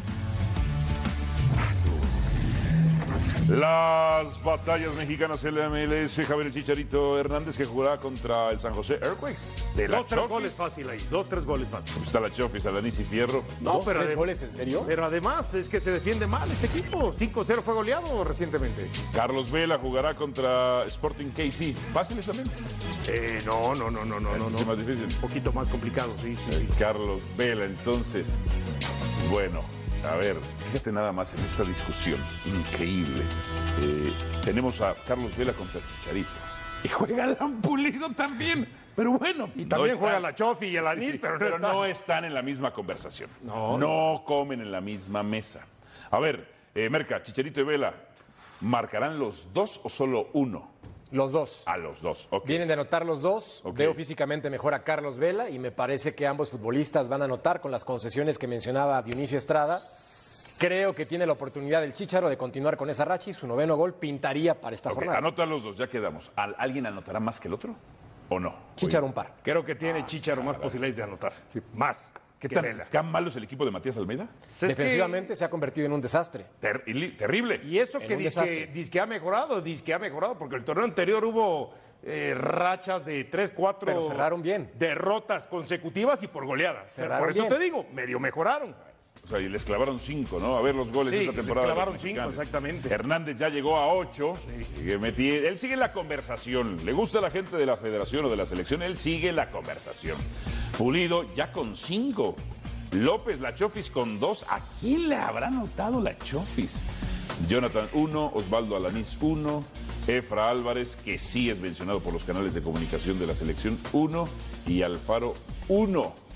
Las batallas mexicanas en la MLS, Javier el Chicharito Hernández que jugará contra el San José Earthquakes. De la 2-3 goles fácil ahí, 2-3 goles fácil. Está la Chofis, Alanis y Fierro. No, pero ¿3 goles en serio? Pero además es que se defiende mal este equipo. 5-0 fue goleado recientemente. Carlos Vela jugará contra Sporting KC. ¿Fáciles también? No. Es más difícil. Un poquito más complicado, sí. Carlos Vela, entonces. Bueno. A ver, fíjate nada más en esta discusión increíble. Tenemos a Carlos Vela contra Chicharito. Y juega Alan Pulido también. Pero bueno, y también juega la Chofi y el Anil, pero no están en la misma conversación. No comen en la misma mesa. A ver, Merca, Chicharito y Vela, ¿marcarán los dos o solo uno? Los dos. A los dos, ok. Vienen de anotar los dos. Okay. Veo físicamente mejor a Carlos Vela y me parece que ambos futbolistas van a anotar con las concesiones que mencionaba Dionisio Estrada. Creo que tiene la oportunidad el Chícharo de continuar con esa racha y su 9º gol pintaría para esta jornada. Anota los dos, ya quedamos. ¿Alguien anotará más que el otro o no? Chícharo un par. Creo que tiene Chícharo más posibilidades de anotar. Sí. Más. ¿Qué tan malo es el equipo de Matías Almeida? Defensivamente se ha convertido en un desastre. Terrible. Y eso que dice que ha mejorado, porque el torneo anterior hubo rachas de 3, 4 pero cerraron bien. Derrotas consecutivas y por goleadas. Por eso te digo, medio mejoraron. O sea, y les clavaron 5, ¿no? A ver los goles de esta temporada. Les clavaron 5, exactamente. Hernández ya llegó a 8. Sí. Él sigue en la conversación. Le gusta a la gente de la federación o de la selección. Él sigue en la conversación. Pulido ya con 5. López, la Chofis con 2. ¿A quién le habrá anotado la Chofis? Jonathan 1, Osvaldo Alanís 1, Efra Álvarez, que sí es mencionado por los canales de comunicación de la selección, 1, y Alfaro 1.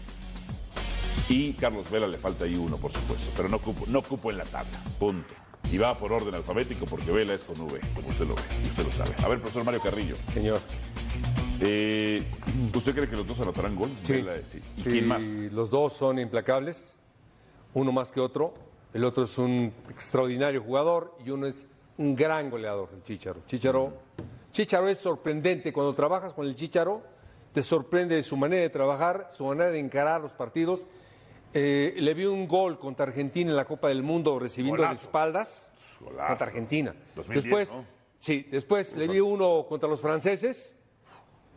Y Carlos Vela le falta ahí 1, por supuesto, pero no cupo en la tabla, punto. Y va por orden alfabético porque Vela es con V, como usted lo ve, usted lo sabe. A ver, profesor Mario Carrillo. Señor. ¿Usted cree que los dos anotarán gol? Sí. Vela, sí. ¿Y quién más? Los dos son implacables, uno más que otro. El otro es un extraordinario jugador y uno es un gran goleador, el Chícharo. Chícharo es sorprendente. Cuando trabajas con el Chícharo, te sorprende su manera de trabajar, su manera de encarar los partidos. Le vi un gol contra Argentina en la Copa del Mundo recibiendo de espaldas contra Argentina. 2010, después, ¿no? Sí, después le vi uno contra los franceses.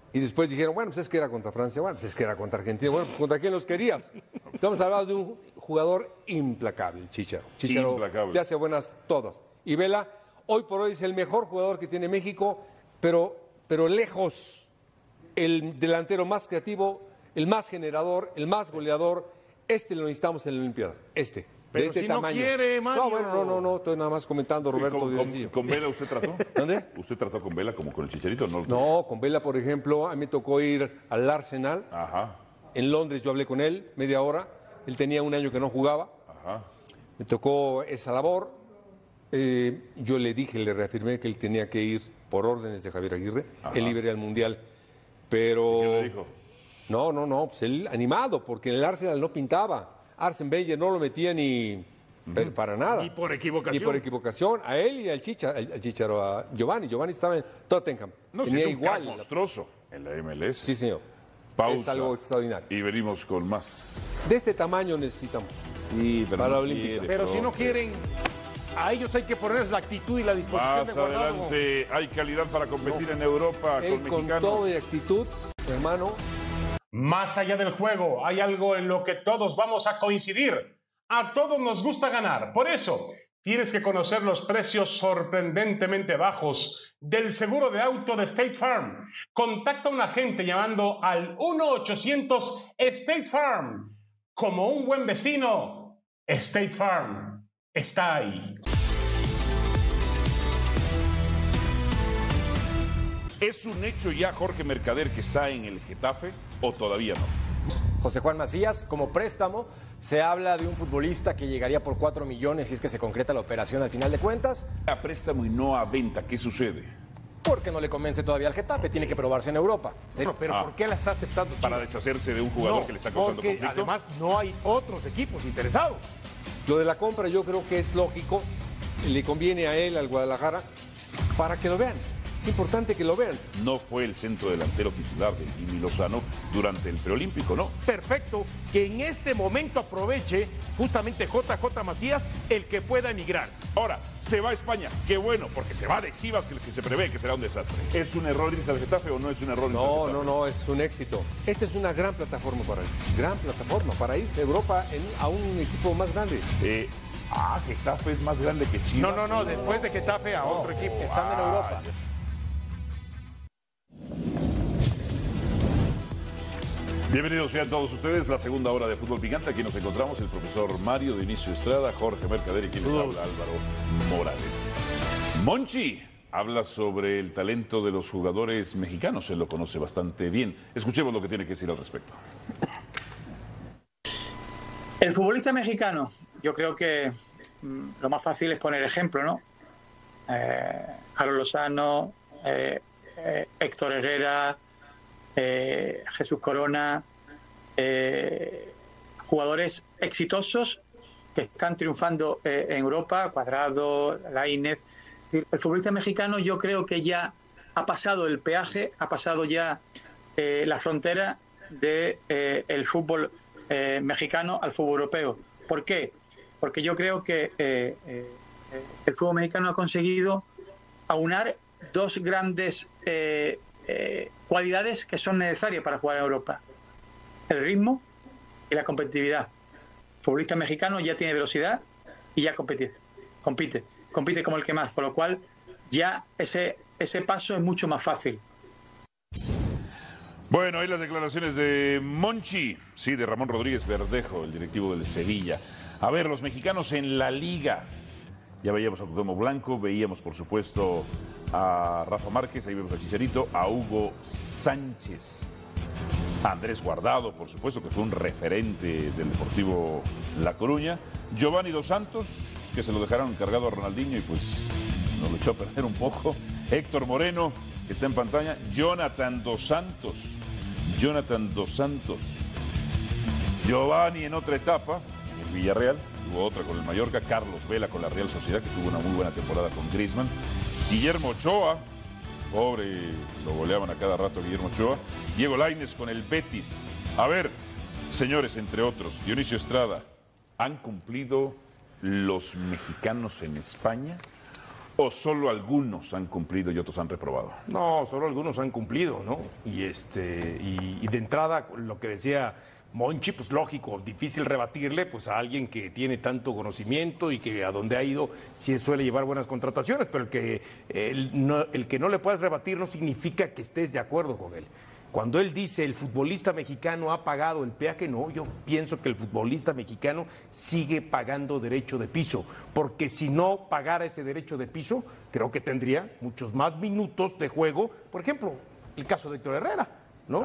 Y después dijeron, bueno, pues es que era contra Francia, bueno, pues es que era contra Argentina, bueno, pues ¿contra quién los querías? Estamos hablando de un jugador implacable, el Chicharo. Chicharo implacable. te hace buenas todas. Y Vela, hoy por hoy es el mejor jugador que tiene México, pero lejos, el delantero más creativo, el más generador, el más goleador. Lo necesitamos en la Olimpiada, Pero de este si tamaño. no quiere, Mario. No, bueno, no, estoy nada más comentando, Roberto. ¿Con Vela usted trató? ¿Dónde? ¿Usted trató con Vela como con el Chicharito? No, con Vela, por ejemplo, a mí me tocó ir al Arsenal. Ajá. En Londres yo hablé con él, media hora. Él tenía un año que no jugaba. Ajá. Me tocó esa labor. Yo le dije, le reafirmé que él tenía que ir por órdenes de Javier Aguirre. Ajá. Él iba al Mundial. Pero... ¿Qué le dijo? No, pues él animado, porque en el Arsenal no pintaba. Arsene Wenger no lo metía ni para nada. Ni por equivocación. Ni por equivocación. A él y al Chicharo, a Giovanni. Giovanni estaba en Tottenham. No, Tenía si es un igual. crack monstruoso en la MLS. Sí, señor. Pausa. Es algo extraordinario. Y venimos con más. De este tamaño necesitamos. Sí, pero para no la Olímpica. quiere, Pero si no profe. quieren, a ellos hay que ponerles la actitud y la disposición Más de Guardado. adelante, hay calidad para competir en Europa Él con con mexicanos. todo y actitud, hermano. Más allá del juego, hay algo en lo que todos vamos a coincidir. A todos nos gusta ganar. Por eso, tienes que conocer los precios sorprendentemente bajos del seguro de auto de State Farm. Contacta a un agente llamando al 1-800 State Farm. Como un buen vecino, State Farm está ahí. ¿Es un hecho ya Jorge Mercader que está en el Getafe o todavía no? José Juan Macías, como préstamo, se habla de un futbolista que llegaría por 4 millones si es que se concreta la operación al final de cuentas. A préstamo y no a venta, ¿qué sucede? Porque no le convence todavía al Getafe, tiene que probarse en Europa. Bueno, pero ¿por qué la está aceptando? Para Chivas? deshacerse de un jugador No, que le está causando porque conflicto. además no hay otros equipos interesados. Lo de la compra yo creo que es lógico. Le conviene a él, al Guadalajara, para que lo vean. Es importante que lo vean. No fue el centro delantero titular de Jimmy Lozano durante el preolímpico, ¿no? Perfecto, que en este momento aproveche justamente JJ Macías el que pueda emigrar. Ahora, se va a España. Qué bueno, porque se va de Chivas, que se prevé que será un desastre. ¿Es un error irse al Getafe o no es un error irse al Getafe? No, es un éxito. Esta es una gran plataforma para él. Gran plataforma para irse a Europa a un equipo más grande. Getafe es más grande que Chivas. No, después de Getafe a otro equipo. Están en Europa. Bienvenidos sean todos ustedes, la segunda hora de Fútbol Picante. Aquí nos encontramos el profesor Mario Dionisio Estrada, Jorge Mercader y quien les habla, Álvaro Morales. Monchi habla sobre el talento de los jugadores mexicanos, él lo conoce bastante bien. Escuchemos lo que tiene que decir al respecto. El futbolista mexicano, yo creo que lo más fácil es poner ejemplo, ¿no? Carlos Lozano, Héctor Herrera, Jesús Corona, jugadores exitosos que están triunfando en Europa, Cuadrado, Lainez. El futbolista mexicano yo creo que ya ha pasado el peaje, ha pasado ya la frontera del fútbol mexicano al fútbol europeo. ¿Por qué? Porque yo creo que el fútbol mexicano ha conseguido aunar dos grandes cualidades que son necesarias para jugar en Europa: el ritmo y la competitividad. El futbolista mexicano ya tiene velocidad y ya compite como el que más, por lo cual ya ese paso es mucho más fácil. Bueno, ahí las declaraciones de Monchi, sí, de Ramón Rodríguez Verdejo, el directivo del Sevilla. A ver, los mexicanos en la Liga. Ya veíamos a Cuauhtémoc Blanco, veíamos por supuesto a Rafa Márquez, ahí vemos a Chicharito, a Hugo Sánchez, a Andrés Guardado, por supuesto, que fue un referente del Deportivo La Coruña, Giovanni Dos Santos, que se lo dejaron encargado a Ronaldinho y pues nos lo echó a perder un poco, Héctor Moreno, que está en pantalla, Jonathan Dos Santos, Giovanni en otra etapa, en el Villarreal, tuvo otra con el Mallorca, Carlos Vela con la Real Sociedad, que tuvo una muy buena temporada con Griezmann, Guillermo Ochoa, pobre, lo goleaban a cada rato Guillermo Ochoa, Diego Lainez con el Betis. A ver, señores, entre otros, Dionisio Estrada, ¿han cumplido los mexicanos en España ¿O solo algunos han cumplido y otros han reprobado? No, solo algunos han cumplido, ¿no? Y de entrada, lo que decía Monchi, pues lógico, difícil rebatirle pues a alguien que tiene tanto conocimiento y que a donde ha ido sí suele llevar buenas contrataciones, pero el que no le puedas rebatir no significa que estés de acuerdo con él. Cuando él dice el futbolista mexicano ha pagado el peaje, no, yo pienso que el futbolista mexicano sigue pagando derecho de piso, porque si no pagara ese derecho de piso, creo que tendría muchos más minutos de juego. Por ejemplo, el caso de Héctor Herrera, ¿no?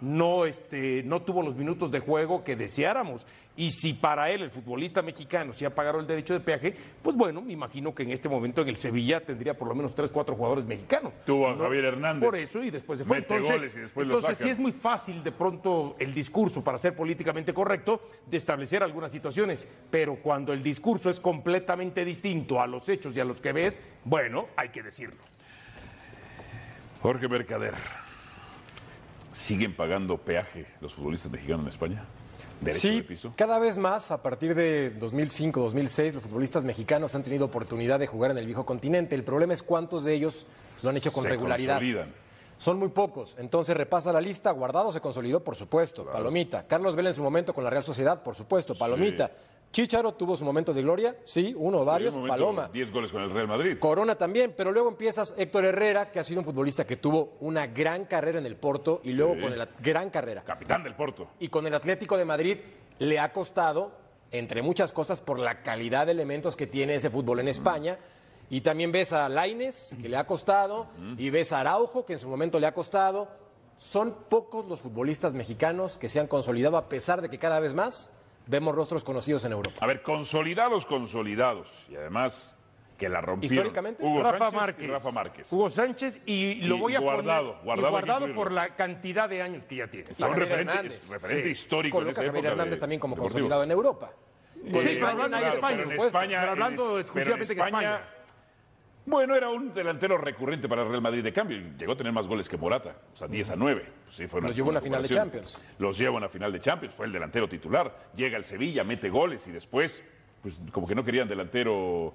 No tuvo los minutos de juego que deseáramos. Y si para él, el futbolista mexicano, sí ha pagado el derecho de peaje, pues bueno, me imagino que en este momento en el Sevilla tendría por lo menos 3, 4 jugadores mexicanos. Tuvo a Javier Hernández. Por eso, y después se fue. Mete goles y después lo sacan. Sí es muy fácil de pronto el discurso, para ser políticamente correcto, de establecer algunas situaciones. Pero cuando el discurso es completamente distinto a los hechos y a los que ves, bueno, hay que decirlo. Jorge Mercader. ¿Siguen pagando peaje los futbolistas mexicanos en España? ¿Derecho de piso? Cada vez más, a partir de 2005, 2006, los futbolistas mexicanos han tenido oportunidad de jugar en el viejo continente. El problema es cuántos de ellos lo han hecho con regularidad. Consolidan. Son muy pocos. Entonces repasa la lista. Guardado se consolidó, por supuesto. Claro. Palomita. Carlos Vela en su momento con la Real Sociedad, por supuesto. Palomita. Sí. Chícharo tuvo su momento de gloria, sí, uno o varios, Paloma. 10 goles con el Real Madrid. Corona también, pero luego empiezas Héctor Herrera, que ha sido un futbolista que tuvo una gran carrera en el Porto y luego con la gran carrera. Capitán del Porto. Y con el Atlético de Madrid le ha costado, entre muchas cosas, por la calidad de elementos que tiene ese fútbol en España. Y también ves a Lainez, que le ha costado, y ves a Araujo, que en su momento le ha costado. Son pocos los futbolistas mexicanos que se han consolidado, a pesar de que cada vez más vemos rostros conocidos en Europa. A ver, consolidados. Y además que la rompieron. Históricamente, Rafa Márquez. Hugo Sánchez y lo voy a Guardado por la cantidad de años que ya tiene. Son referente histórico. Coloca a Javier Hernández también como consolidado en Europa. Pero hablando exclusivamente de España. Bueno, era un delantero recurrente para el Real Madrid de cambio. Llegó a tener más goles que Morata, o sea, 10-9. Sí, los llevó a una final de Champions. Los lleva a una final de Champions, fue el delantero titular. Llega al Sevilla, mete goles y después, pues como que no querían delanteros.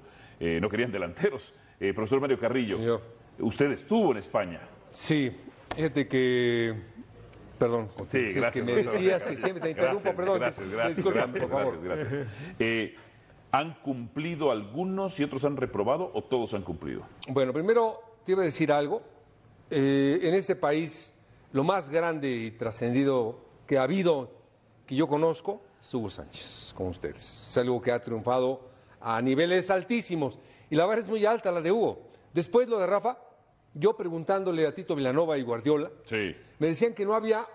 Profesor Mario Carrillo, señor, usted estuvo en España. Sí, fíjate que... Perdón, sí, gracias, es que me decías que siempre te interrumpo, perdón. Gracias, por favor. Gracias. ¿Han cumplido algunos y otros han reprobado o todos han cumplido? Bueno, primero te iba a decir algo. En este país, lo más grande y trascendido que ha habido, que yo conozco, es Hugo Sánchez, con ustedes. Es algo que ha triunfado a niveles altísimos. Y la vara es muy alta, la de Hugo. Después lo de Rafa, yo preguntándole a Tito Vilanova y Guardiola, me decían que no había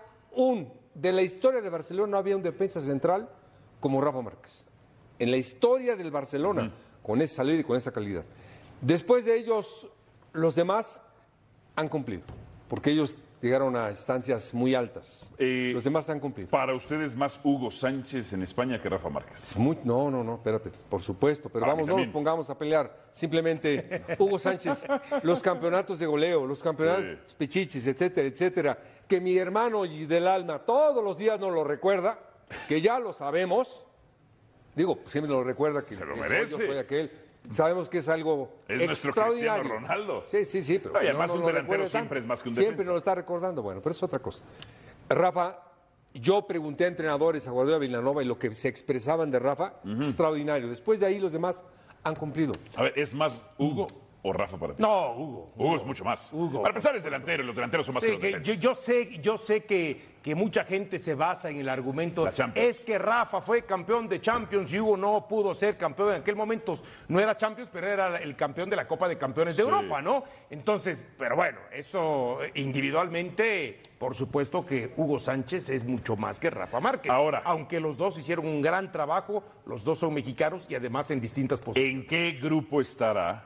de la historia de Barcelona, no había un defensa central como Rafa Márquez. En la historia del Barcelona, con esa salida y con esa calidad. Después de ellos, los demás han cumplido, porque ellos llegaron a instancias muy altas. Los demás han cumplido. ¿Para ustedes más Hugo Sánchez en España que Rafa Márquez? No, espérate, por supuesto, pero vamos, no nos pongamos a pelear. Simplemente Hugo Sánchez, los campeonatos de goleo, los campeonatos pichichis, etcétera, etcétera, que mi hermano y del alma todos los días nos lo recuerda, que ya lo sabemos. Digo, siempre nos recuerda que se lo merece. Yo soy aquel. Sabemos que es algo extraordinario. Nuestro Cristiano Ronaldo. Sí, pero además un delantero siempre es más que un defensa. Siempre nos lo está recordando, bueno, pero es otra cosa. Rafa, yo pregunté a entrenadores, a Guardiola, Vilanova, y lo que se expresaban de Rafa, extraordinario. Después de ahí los demás han cumplido. A ver, ¿es más Hugo o Rafa para ti? No, Hugo. Hugo es mucho más. Hugo. Para empezar es delantero y los delanteros son más que los defensas. Yo sé que mucha gente se basa en el argumento es que Rafa fue campeón de Champions y Hugo no pudo ser campeón. En aquel momento no era Champions, pero era el campeón de la Copa de Campeones de Europa, ¿no? Entonces, pero bueno, eso individualmente, por supuesto que Hugo Sánchez es mucho más que Rafa Márquez. Ahora, aunque los dos hicieron un gran trabajo, los dos son mexicanos y además en distintas posiciones. ¿En qué grupo estará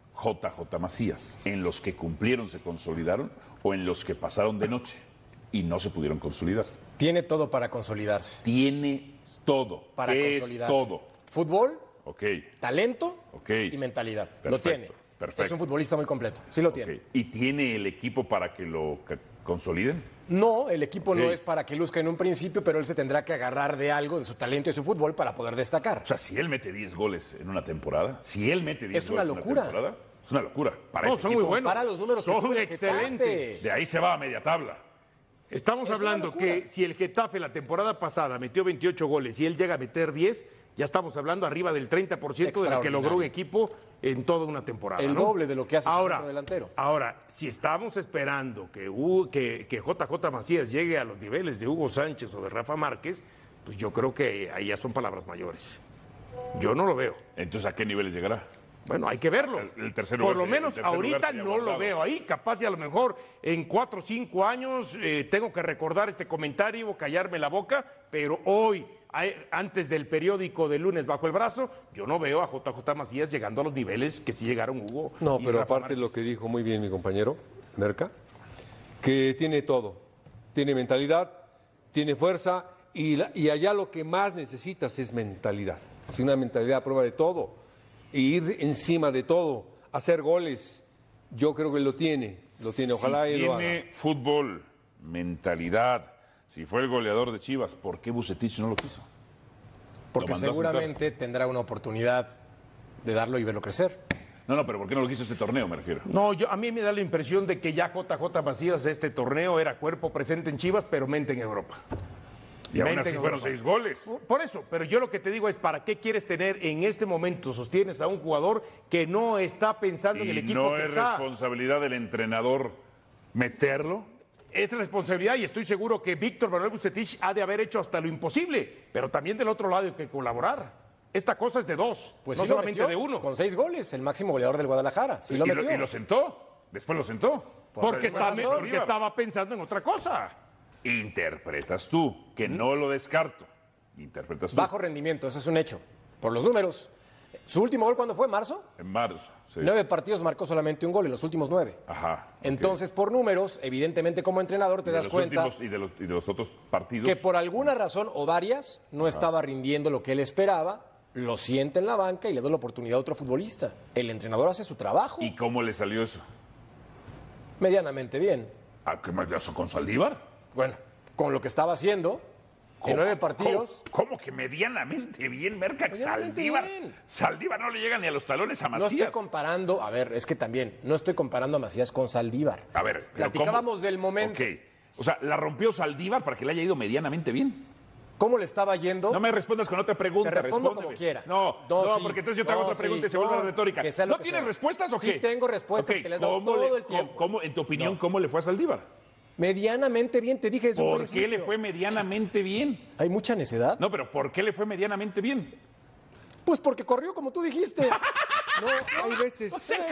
JJ Macías? ¿En los que cumplieron, se consolidaron o en los que pasaron de noche y no se pudieron consolidar? Tiene todo para consolidarse. Tiene todo. Para consolidarse. Todo. Fútbol, talento y mentalidad. Perfecto, lo tiene. Perfecto. Es un futbolista muy completo. Sí lo tiene. ¿Y tiene el equipo para que lo consoliden? No, el equipo no es para que luzca en un principio, pero él se tendrá que agarrar de algo, de su talento y su fútbol para poder destacar. O sea, si él mete 10 goles en una temporada, es una locura. Es una locura. Para No, ese son equipo. muy buenos. Para los números que son tuvo el excelentes. Getafe. De ahí se va a media tabla. Estamos Es hablando una locura. que si el Getafe la temporada pasada metió 28 goles y él llega a meter 10, ya estamos hablando arriba del 30% de lo que logró un equipo en toda una temporada. El ¿no? doble de lo que hace su ahora, centro delantero. Ahora, si estamos esperando que JJ Macías llegue a los niveles de Hugo Sánchez o de Rafa Márquez, pues yo creo que ahí ya son palabras mayores. Yo no lo veo. Entonces, ¿a qué niveles llegará? Bueno, hay que verlo. El tercer lugar Por lo sería- menos el tercer lugar ahorita sería no Guardado. lo veo ahí. Capaz y a lo mejor en 4 o 5 años tengo que recordar este comentario, callarme la boca, pero hoy, antes del periódico de lunes bajo el brazo, yo no veo a JJ Macías llegando a los niveles que sí llegaron Hugo. No, y pero Rafa aparte Márquez. lo que dijo muy bien mi compañero, Merca, que tiene todo. Tiene mentalidad, tiene fuerza y allá lo que más necesitas es mentalidad. Es una mentalidad a prueba de todo. Y ir encima de todo, hacer goles. Yo creo que lo tiene. Ojalá si él lo haga. tiene fútbol, mentalidad, si fue el goleador de Chivas, ¿por qué Vucetich no lo quiso? Porque Lo mandó a seguramente tendrá una oportunidad de darlo y verlo crecer. No, ¿pero por qué no lo quiso este torneo, me refiero? No, a mí me da la impresión de que ya JJ Macías este torneo era cuerpo presente en Chivas, pero mente en Europa. Y aún Mente así en fueron Europa. 6 goles. Por eso, pero yo lo que te digo es, ¿para qué quieres tener en este momento, sostienes a un jugador que no está pensando en el Y equipo no que es está? responsabilidad del entrenador meterlo. Es responsabilidad y estoy seguro que Víctor Manuel Vucetich ha de haber hecho hasta lo imposible, pero también del otro lado hay que colaborar. Esta cosa es de dos, Pues no sí lo solamente metió, de uno. Con 6 goles, el máximo goleador del Guadalajara. Sí lo metió. Y lo sentó. Después lo sentó. Porque razón. estaba pensando en otra cosa. Interpretas tú, que no lo descarto. Interpretas tú. Bajo rendimiento, eso es un hecho. Por los números. ¿Su último gol cuándo fue? ¿Marzo? En marzo. Sí. 9 partidos marcó solamente un gol en los últimos 9. Ajá. ok. Entonces, por números, evidentemente como entrenador te Y de das los cuenta últimos- y de los otros partidos. que por alguna razón o varias no estaba rindiendo lo que él esperaba, lo siente en la banca y le da la oportunidad a otro futbolista. El entrenador hace su trabajo ¿Y cómo le salió eso? medianamente bien. ¿A qué más pasó con Saldívar? Bueno, con lo que estaba haciendo en 9 partidos. ¿Cómo que medianamente bien, Merca? Medianamente Saldívar. bien. Saldívar no le llega ni a los talones a No estoy Macías. comparando, a ver, es que también, no estoy comparando a Macías con Saldívar. A ver, pero Platicábamos ¿cómo? del momento. Ok. O sea, la rompió Saldívar para que le haya ido medianamente bien. ¿Cómo le estaba yendo? No me respondas con otra pregunta. Te respondo respóndeme. como quiera. No, sí, porque entonces yo te hago otra pregunta y se sí, vuelve retórica. que sea lo ¿No que tienes sea. respuestas o qué? Sí tengo respuestas Ok, que les he dado ¿cómo todo el tiempo. en tu opinión, cómo le fue a Saldívar? Medianamente bien, te dije desde un ¿Por qué principio. le fue medianamente bien? ¿Hay mucha necedad? No, pero ¿por qué le fue medianamente bien? Pues porque corrió, como tú dijiste. No, hay veces,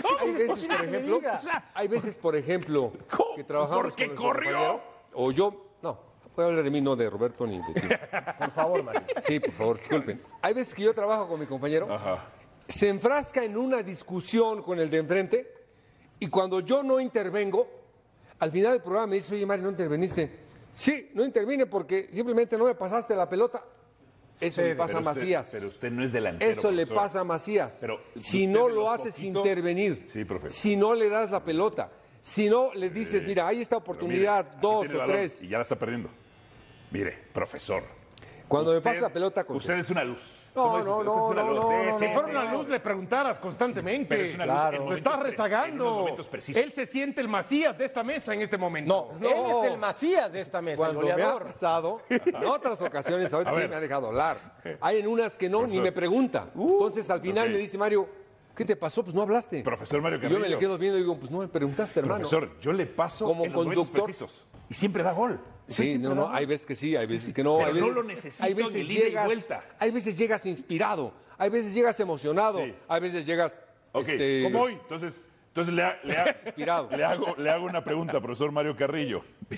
hay veces, por ejemplo, ¿Cómo? que trabajamos ¿Porque con nuestro corrió? compañero, o yo, no, voy a hablar de mí, no de Roberto ni de ti. Por favor, Mario. Sí, por favor, disculpen. Hay veces que yo trabajo con mi compañero, Ajá. se enfrasca en una discusión con el de enfrente y cuando yo no intervengo, al final del programa me dice, oye, Mario, ¿no interveniste? Sí, no intervine porque simplemente no me pasaste la pelota. Eso le pasa a Pero usted- Macías. Pero usted no es delantero. Eso le profesor. pasa a Macías. Pero si usted no de lo los haces poquito- intervenir, Sí, profe. si no le das la pelota, si no le dices, mira, hay esta Pero mire, oportunidad, aquí 2 tiene el o balón 3. Y ya la está perdiendo. Mire, profesor. Cuando me usted- pasa la pelota, contesta. Usted es una luz. No, ¿Cómo dice? no, Usted es no, una no, luz. no, Sí, no, sí, Si fuera sí. una luz, le preguntaras constantemente. Pero es una luz Claro. en Lo momentos estás en unos rezagando. momentos precisos. Él se siente el Macías de esta mesa en este momento. No, él es el Macías de esta mesa, el Cuando me ha goleador. pasado, en otras ocasiones, ahorita A sí ver. me ha dejado hablar. Hay en unas que no, ni me pregunta. Entonces al final ok. me dice Mario, ¿qué te pasó? Pues no hablaste. Profesor Mario Y yo me Carrillo. le quedo viendo y digo, pues no me preguntaste, hermano. Profesor, yo le paso Como en los momentos conductor. precisos. Y siempre da gol. Sí, no, hay veces que sí, hay veces que no. Pero hay no veces, lo necesito hay en veces el ida y llegas, vuelta. hay veces llegas inspirado, hay veces llegas emocionado, Sí. hay veces llegas Ok, como hoy. Entonces inspirado. le hago una pregunta, profesor Mario Carrillo.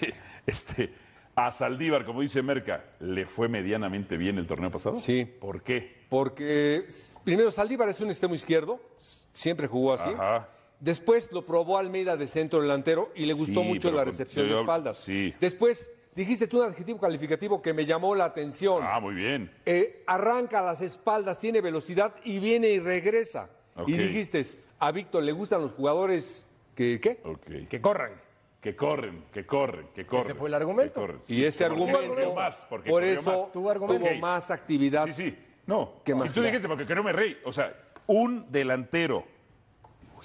A Saldívar, como dice Merca, ¿le fue medianamente bien el torneo pasado? Sí. ¿Por qué? Porque primero Saldívar es un extremo izquierdo, siempre jugó así. Ajá. Después lo probó Almeida de centro delantero y le gustó Sí, mucho pero la con- recepción yo- de espaldas. sí. Después dijiste tú un adjetivo calificativo que me llamó la atención. Ah, muy bien. Arranca las espaldas, tiene velocidad y viene y regresa. Ok. Y dijiste, a Víctor le gustan los jugadores que, ¿qué? Ok. Que corran. Que corren. Ese fue el argumento. que corren. Y ese porque argumento, corrió más, porque por corrió eso más. Tu argumento. tuvo más actividad. Sí, sí. No. ¿Qué Y más? tú dijiste, porque que no me reí. O sea, un delantero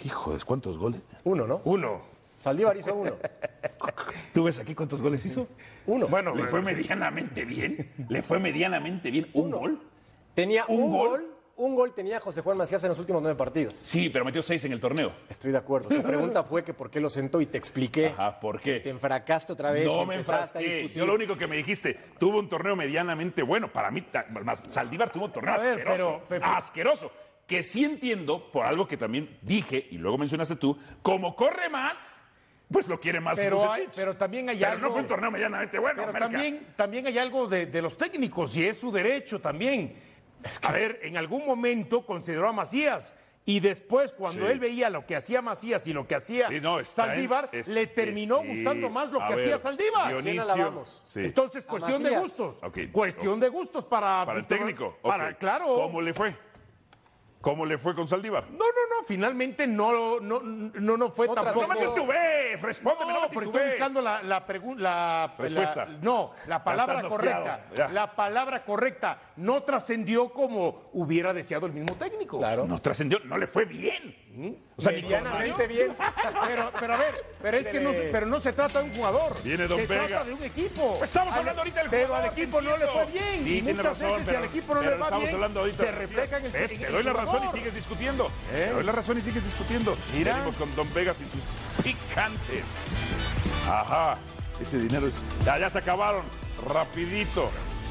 Hijo, ¿cuántos goles? 1, ¿no? 1. Saldívar hizo 1. ¿Tú ves aquí cuántos goles hizo? 1. Bueno, ¿Le fue medianamente bien? ¿Le fue medianamente bien? ¿Un gol? Tenía un gol. Un gol tenía José Juan Macías en los últimos 9 partidos. Sí, pero metió 6 en el torneo. Estoy de acuerdo. Tu pregunta fue que por qué lo sentó y te expliqué. Ajá, ¿por qué? Te enfracaste otra vez. No me enfrasqué. Yo lo único que me dijiste, tuvo un torneo medianamente bueno. Para mí, más Saldívar tuvo un torneo asqueroso. Asqueroso. Que sí entiendo, por algo que también dije, y luego mencionaste tú, como corre más, pues lo quiere más. Pero también hay algo... Pero no fue un torneo medianamente bueno. Pero también hay algo de los técnicos, y es su derecho también. A ver, en algún momento consideró a Macías y después cuando él veía lo que hacía Macías y lo que hacía Saldívar, le terminó gustando más lo que hacía Saldívar. Dionisio, entonces, cuestión de gustos. Cuestión de gustos para el técnico. Claro. ¿Cómo le fue? ¿Cómo le fue con Saldívar? No, finalmente no fue tampoco. No me titubees, respóndeme, no me pero titubees. estoy buscando la respuesta. La palabra correcta. La palabra correcta no trascendió como hubiera deseado el mismo técnico. Claro. No trascendió, no le fue bien. O sea, medianamente bien. Pero a ver, es que no se trata de un jugador. Viene Don Vega. Se trata de un equipo. Pues estamos hablando ahorita del jugador. Pero al equipo no le fue bien. Sí, y muchas veces si al equipo no le va bien, se refleja en el ¿ves? Te doy la razón y sigues discutiendo. Te doy la razón y sigues discutiendo. Mira. Venimos con Don Vegas y sus picantes. Ajá. Ese dinero es... Ya se acabaron. Rapidito.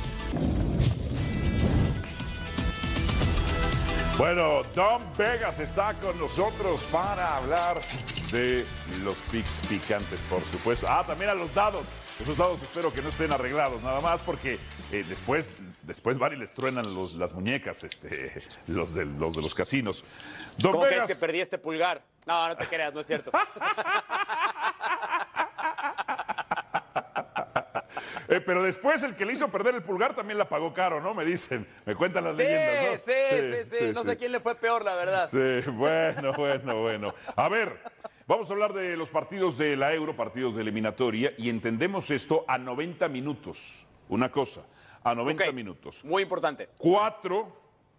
Bueno, Don Vegas está con nosotros para hablar de los picks picantes, por supuesto. También a los dados. Esos dados espero que no estén arreglados, nada más porque después van y les truenan las muñecas, los de los casinos. Don ¿Cómo Vegas... crees que perdí este pulgar? No te creas, no es cierto. Pero después el que le hizo perder el pulgar también la pagó caro, ¿no? Me dicen, me cuentan las leyendas, ¿no? Sí. No sé quién le fue peor, la verdad. Sí, bueno. A ver, vamos a hablar de los partidos de la Euro, partidos de eliminatoria, y entendemos esto a 90 minutos. Una cosa, a 90 minutos. Muy importante. Cuatro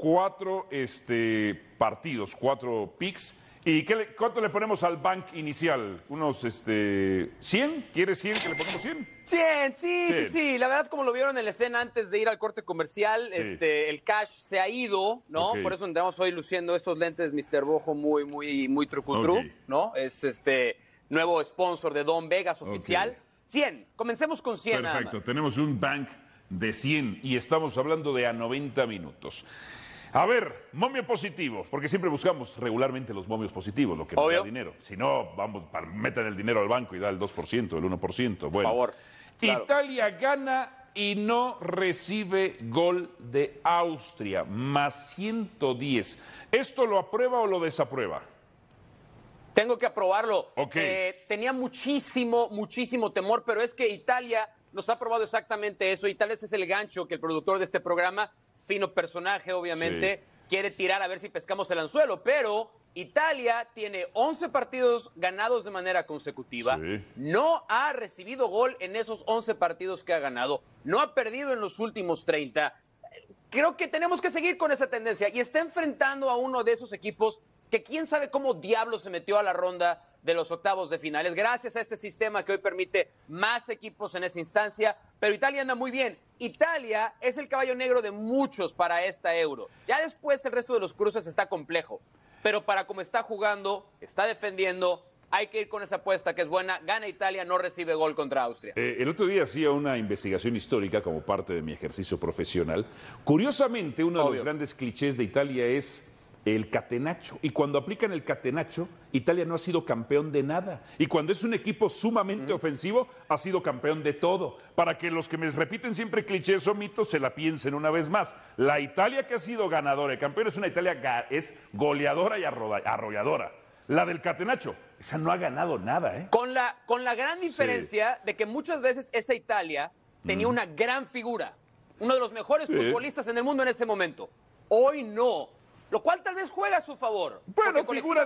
partidos, 4 picks. ¿Y cuánto le ponemos al bank inicial? ¿Unos 100? ¿Quieres 100 que le pongamos 100? 100, sí. La verdad, como lo vieron en la escena antes de ir al corte comercial, el cash se ha ido, ¿no? Por eso andamos hoy luciendo estos lentes Mr. Bojo muy trucutru, ¿no? Es nuevo sponsor de Don Vegas oficial. 100. Comencemos con 100 nada más. Perfecto. Tenemos un bank de 100 y estamos hablando de a 90 minutos. A ver, momio positivo, porque siempre buscamos regularmente los momios positivos, lo que nos da dinero. Si no, meten el dinero al banco y da el 2%, el 1%. Bueno, por favor. Claro. Italia gana y no recibe gol de Austria, más 110. ¿Esto lo aprueba o lo desaprueba? Tengo que aprobarlo. Okay. Tenía muchísimo temor, pero es que Italia nos ha probado exactamente eso. Y tal vez es el gancho que el productor de este programa, fino personaje, obviamente, quiere tirar a ver si pescamos el anzuelo, pero Italia tiene 11 partidos ganados de manera consecutiva, no ha recibido gol en esos 11 partidos que ha ganado, no ha perdido en los últimos 30. Creo que tenemos que seguir con esa tendencia y está enfrentando a uno de esos equipos que quién sabe cómo diablo se metió a la ronda de los octavos de finales, gracias a este sistema que hoy permite más equipos en esa instancia, pero Italia anda muy bien. Italia es el caballo negro de muchos para esta Euro. Ya después el resto de los cruces está complejo, pero para como está jugando, está defendiendo, hay que ir con esa apuesta que es buena. Gana Italia, no recibe gol contra Austria. El otro día hacía una investigación histórica como parte de mi ejercicio profesional. Curiosamente, uno de los grandes clichés de Italia es el catenaccio. Y cuando aplican el catenaccio, Italia no ha sido campeón de nada. Y cuando es un equipo sumamente ofensivo, ha sido campeón de todo. Para que los que me repiten siempre clichés o mitos se la piensen una vez más. La Italia que ha sido ganadora y campeón es una Italia es goleadora y arrolladora. La del catenaccio, esa no ha ganado nada, ¿eh? Con la gran diferencia de que muchas veces esa Italia tenía una gran figura. Uno de los mejores futbolistas en el mundo en ese momento. Hoy no. Lo cual tal vez juega a su favor. Bueno, figuras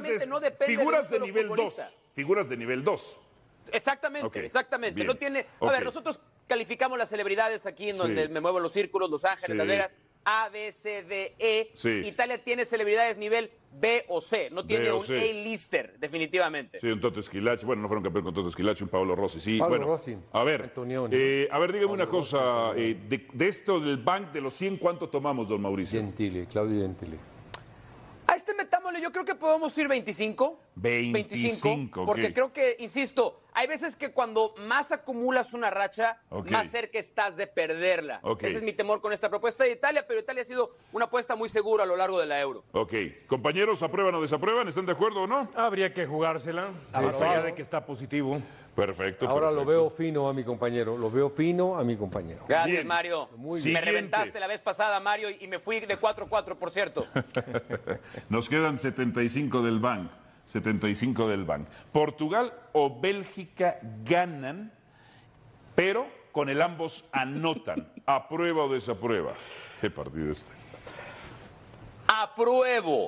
de nivel 2. Figuras de nivel 2. Exactamente. Bien. No tiene. A ver, nosotros calificamos las celebridades aquí en donde me muevo en los círculos, Los Ángeles, Las Vegas. A, B, C, D, E. Sí. Italia tiene celebridades nivel B o C, no tiene un A-lister, definitivamente. Sí, un Toto Schillaci. Bueno, no fueron campeón con Toto Schillaci, un Paolo Rossi, sí. Paolo Bueno, Rossi. a ver, Antonioni. dígame una cosa. De esto del bank de los 100, ¿cuánto tomamos, don Mauricio? Gentili, Claudio Gentili. A este metámosle, yo creo que podemos ir 25. 25, porque ok. creo que, insisto, hay veces que cuando más acumulas una racha, Ok. más cerca estás de perderla. Ok. Ese es mi temor con esta propuesta de Italia, pero Italia ha sido una apuesta muy segura a lo largo de la Euro. Ok. Compañeros, ¿aprueban o desaprueban? ¿Están de acuerdo o no? Habría que jugársela, más allá de que está positivo. Perfecto. Ahora perfecto. lo veo fino a mi compañero, Gracias, Bien. Mario. Muy Me bien. reventaste la vez pasada, Mario, y me fui de 4-4, por cierto. Nos quedan 75 del bank. 75 del bank. Portugal o Bélgica ganan, pero con el ambos anotan. ¿Aprueba o desaprueba? ¿Qué partido este? Apruebo.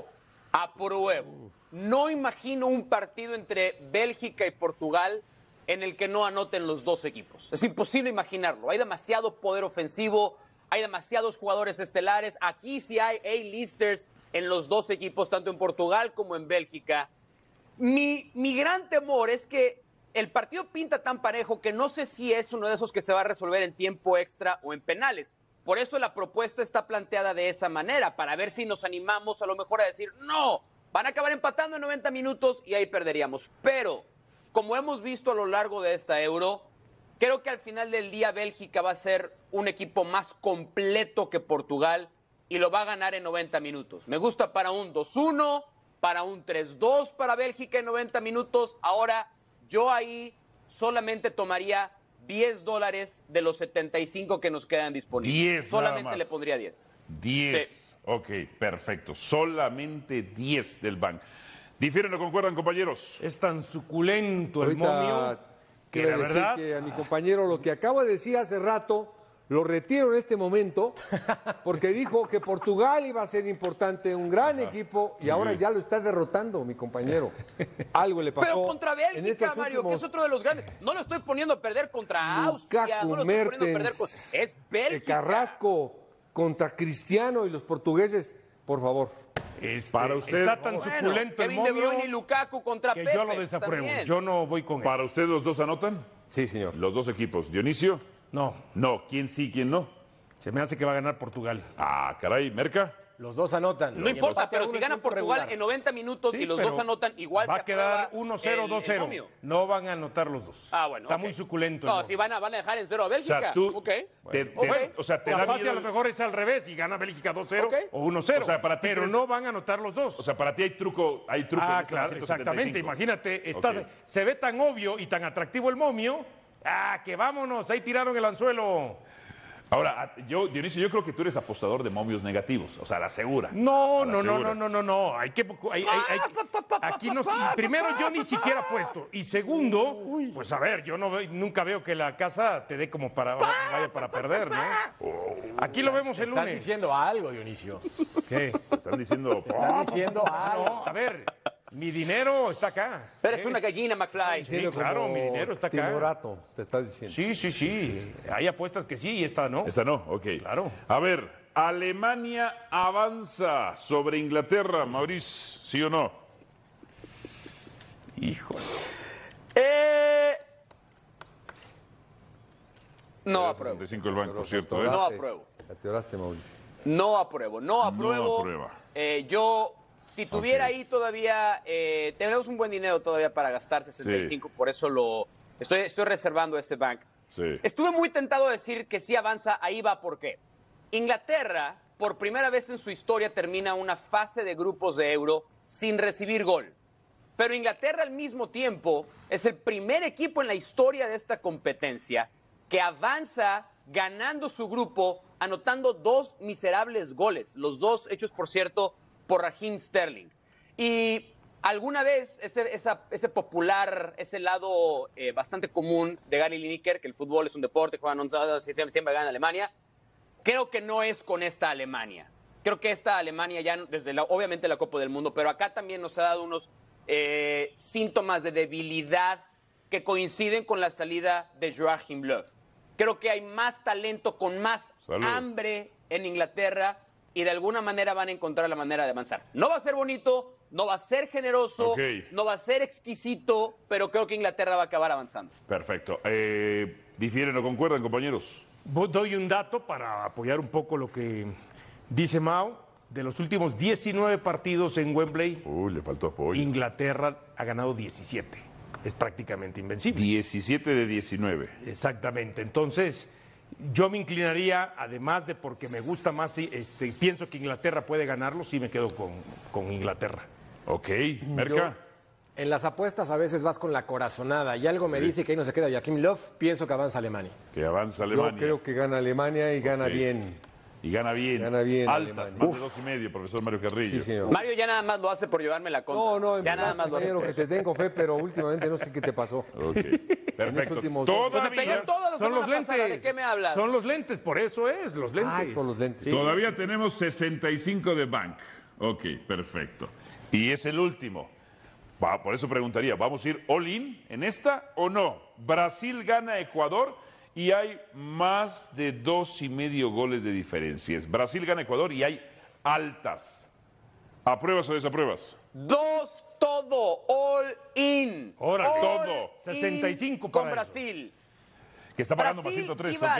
No imagino un partido entre Bélgica y Portugal en el que no anoten los dos equipos. Es imposible imaginarlo. Hay demasiado poder ofensivo, hay demasiados jugadores estelares. Aquí sí hay A-listers en los dos equipos, tanto en Portugal como en Bélgica. Mi gran temor es que el partido pinta tan parejo que no sé si es uno de esos que se va a resolver en tiempo extra o en penales. Por eso la propuesta está planteada de esa manera, para ver si nos animamos a lo mejor a decir, no, van a acabar empatando en 90 minutos y ahí perderíamos. Pero, como hemos visto a lo largo de esta Euro, creo que al final del día Bélgica va a ser un equipo más completo que Portugal y lo va a ganar en 90 minutos. Me gusta para un 2-1, para un 3-2 para Bélgica en 90 minutos. Ahora, yo ahí solamente tomaría $10 de los 75 que nos quedan disponibles. 10 solamente nada más. le pondría 10. 10. Sí. Ok, perfecto. Solamente 10 del bank. ¿Difieren o concuerdan, compañeros? Es tan suculento el Ahorita momio que quiero la decir verdad... que a mi compañero lo que acaba de decir hace rato lo retiro en este momento porque dijo que Portugal iba a ser importante, un gran equipo y ahora ya lo está derrotando mi compañero. Algo le pasó. Pero contra en Bélgica, estos Mario, que últimos- es otro de los grandes. No lo estoy poniendo a perder contra Austria, no lo estoy poniendo a perder con... Es Bélgica. Carrasco contra Cristiano y los portugueses, por favor. Para usted, Está tan Bueno, suculento el Kevin De Bruyne y momio Lukaku contra que Pepe. yo lo desapruebo. Está bien. Yo no voy con ¿para eso. usted los dos anotan? Sí, señor. Los dos equipos. ¿Dionisio? No, No. ¿Quién sí, quién no? se me hace que va a ganar Portugal. Ah, caray. ¿Merca? Los dos anotan. No importa, Empate a pero uno si en gana tiempo Portugal regular. en 90 minutos Sí, y los pero dos anotan, igual va se a quedar aprueba 1-0, el 2-0. momio. No van a anotar los dos. Ah, bueno. Está ok. muy suculento. No, si van a dejar en cero a O Bélgica. sea, tú... Ok. O sea, te da Capaz y miedo... a lo mejor es al revés y gana Bélgica 2-0 Ok. o 1-0. O sea, para ti pero crees- no van a anotar los dos. O sea, para ti hay truco en Ah, este claro, 175. exactamente. Imagínate, está, Ok. se ve tan obvio y tan atractivo el momio. Ah, que vámonos, ahí tiraron el anzuelo. Ahora, Dionisio, yo creo que tú eres apostador de momios negativos, o sea, la segura. No, A la segura. no. Hay que, aquí no. Primero, yo ni siquiera apuesto. Y segundo, pues a ver, yo nunca veo que la casa te dé como vaya para perder, ¿no? Aquí lo vemos el Están lunes. diciendo algo, Dionisio. ¿Qué? Están diciendo... Están diciendo algo. No, a ver, mi dinero está acá. Eres una gallina, McFly. Diciendo claro, como mi dinero está acá. Timorato, te estás diciendo. Sí. Hay apuestas que sí y esta no. Esta no, ok. Claro. A ver, Alemania avanza sobre Inglaterra, Mauricio, ¿sí o no? Híjole. No Era apruebo. 65 el banco, por cierto, ¿eh? No apruebo. Ya te oraste, Mauricio. No apruebo. No apruebo. aprueba. Yo, si tuviera Ok. ahí todavía, tenemos un buen dinero todavía para gastar 65, por eso lo estoy reservando ese bank. Sí. Estuve muy tentado a decir que si avanza, ahí va, ¿por qué? Inglaterra, por primera vez en su historia, termina una fase de grupos de Euro sin recibir gol. Pero Inglaterra al mismo tiempo es el primer equipo en la historia de esta competencia que avanza ganando su grupo, anotando 2 miserables goles, los dos hechos, por cierto, por Raheem Sterling. Y alguna vez ese popular, ese lado bastante común de Gary Lineker, que el fútbol es un deporte, siempre gana Alemania, creo que no es con esta Alemania. Creo que esta Alemania ya, obviamente la Copa del Mundo, pero acá también nos ha dado unos síntomas de debilidad que coinciden con la salida de Joachim Löw. Creo que hay más talento con más Salud. hambre en Inglaterra y de alguna manera van a encontrar la manera de avanzar. No va a ser bonito, no va a ser generoso, no va a ser exquisito, pero creo que Inglaterra va a acabar avanzando. Perfecto. ¿Difieren o concuerdan, compañeros? Doy un dato para apoyar un poco lo que dice Mao. De los últimos 19 partidos en Wembley, le faltó apoyo. Inglaterra ha ganado 17. Es prácticamente invencible. 17 de 19. Exactamente. Entonces, yo me inclinaría, además de porque me gusta más, pienso que Inglaterra puede ganarlo, sí me quedo con Inglaterra. Ok, Merca. En las apuestas a veces vas con la corazonada y algo me dice que ahí no se queda Joachim Löw, pienso que avanza Alemania. Que avanza Alemania. Yo creo que gana Alemania y gana bien. Y gana bien. Gana bien. Altas, más de 2.5, profesor Mario Carrillo. Sí, señor. Mario ya nada más lo hace por llevarme la contra. No, ya nada más lo hace. Que te tengo fe, pero últimamente no sé qué te pasó. Ok, perfecto. Me pegué todas las son los semanas pasadas, lentes. ¿de qué me hablas? Son los lentes, por eso es, los lentes. Es por los lentes. Sí. Todavía tenemos 65 de bank. Ok, perfecto. Y es el último. Por eso preguntaría, ¿vamos a ir all-in en esta o no? Brasil gana a Ecuador y hay más de 2.5 goles de diferencias. Brasil gana a Ecuador y hay altas. ¿Apruebas o desapruebas? 2 todo, all in. Órale. All Todo. 65 con para Brasil. Que está pagando Brasil más 103, iba ok.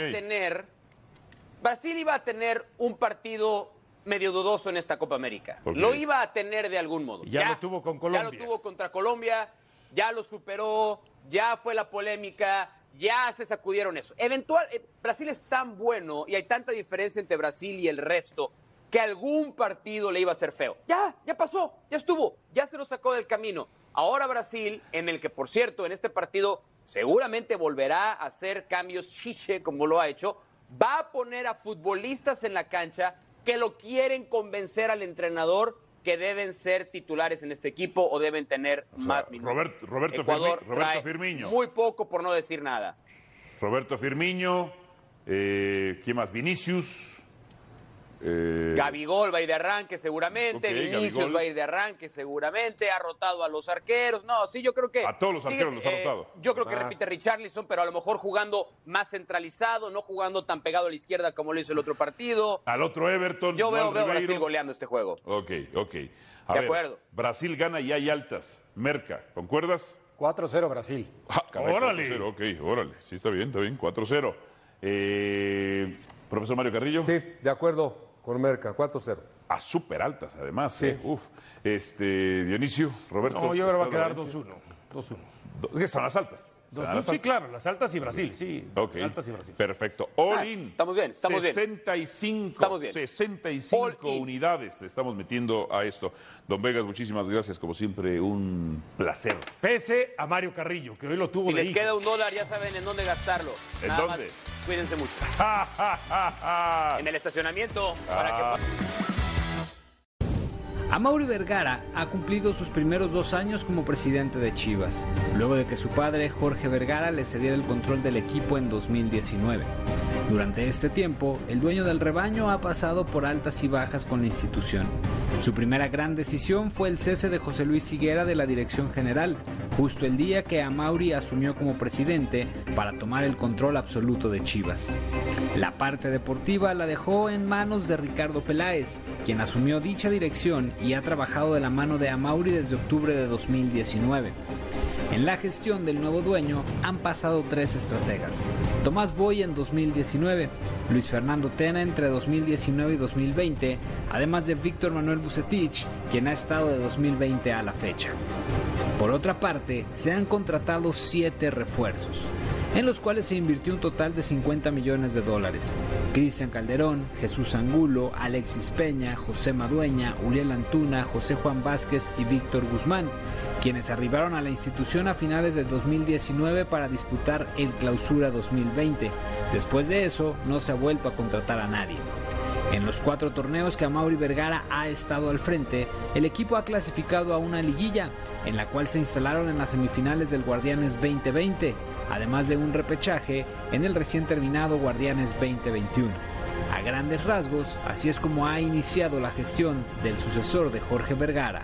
Brasil iba a tener un partido medio dudoso en esta Copa América. Ok. Lo iba a tener de algún modo. Ya lo tuvo con Colombia. Ya lo tuvo contra Colombia, ya lo superó, ya fue la polémica, ya se sacudieron eso. Brasil es tan bueno y hay tanta diferencia entre Brasil y el resto que algún partido le iba a hacer feo. Ya pasó, ya estuvo, ya se lo sacó del camino. Ahora Brasil, en el que, por cierto, en este partido seguramente volverá a hacer cambios chiche, como lo ha hecho, va a poner a futbolistas en la cancha que lo quieren convencer al entrenador que deben ser titulares en este equipo o deben tener más minutos. Roberto trae Firmino. Muy poco, por no decir nada. Roberto Firmino. ¿Quién más? Vinicius. Gabigol va a ir de arranque seguramente, Ok, Vinicius Gabigol. va a ir de arranque seguramente, ha rotado a los arqueros. No, sí, yo creo que... A todos los arqueros los ha rotado. Yo creo que repite Richarlison, pero a lo mejor jugando más centralizado, no jugando tan pegado a la izquierda como lo hizo el otro partido. Al otro Everton. Yo no veo al a Brasil Ribeiro. goleando este juego. Ok. De acuerdo. Brasil gana y hay altas. Merca, ¿concuerdas? 4-0 Brasil. Caray, Órale. 4-0, ok, órale. Sí, está bien, 4-0. Profesor Mario Carrillo. Sí, de acuerdo con Merca, 4-0. A súper altas, además. Sí. Dionisio, Roberto. No, yo creo que va a Estrada quedar Valencia. 2-1. ¿Qué son las altas? Sí, claro, las altas y Brasil, sí. Ok, Altas y Brasil. perfecto. All in. Estamos bien. 65 All in. unidades le estamos metiendo a esto. Don Vegas, muchísimas gracias. Como siempre, un placer. Pese a Mario Carrillo, que hoy lo tuvo Si de les hijo. queda $1, ya saben en dónde gastarlo. ¿En Nada dónde? más, cuídense mucho. En el estacionamiento, para que... Amaury Vergara ha cumplido sus primeros 2 años como presidente de Chivas, luego de que su padre Jorge Vergara le cediera el control del equipo en 2019. Durante este tiempo, el dueño del rebaño ha pasado por altas y bajas con la institución. Su primera gran decisión fue el cese de José Luis Higuera de la dirección general, justo el día que Amaury asumió como presidente para tomar el control absoluto de Chivas. La parte deportiva la dejó en manos de Ricardo Peláez, quien asumió dicha dirección y ha trabajado de la mano de Amaury desde octubre de 2019. En la gestión del nuevo dueño han pasado 3 estrategas. Tomás Boy en 2019, Luis Fernando Tena entre 2019 y 2020, además de Víctor Manuel Vucetich, quien ha estado de 2020 a la fecha. Por otra parte, se han contratado 7 refuerzos, en los cuales se invirtió un total de $50 millones. Cristian Calderón, Jesús Angulo, Alexis Peña, José Madueña, Uriel Antuna, José Juan Vázquez y Víctor Guzmán, quienes arribaron a la institución a finales del 2019 para disputar el Clausura 2020. Después de eso, no se ha vuelto a contratar a nadie. En los 4 torneos que Amaury Vergara ha estado al frente, el equipo ha clasificado a una liguilla, en la cual se instalaron en las semifinales del Guardianes 2020, además de un repechaje en el recién terminado Guardianes 2021. A grandes rasgos, así es como ha iniciado la gestión del sucesor de Jorge Vergara.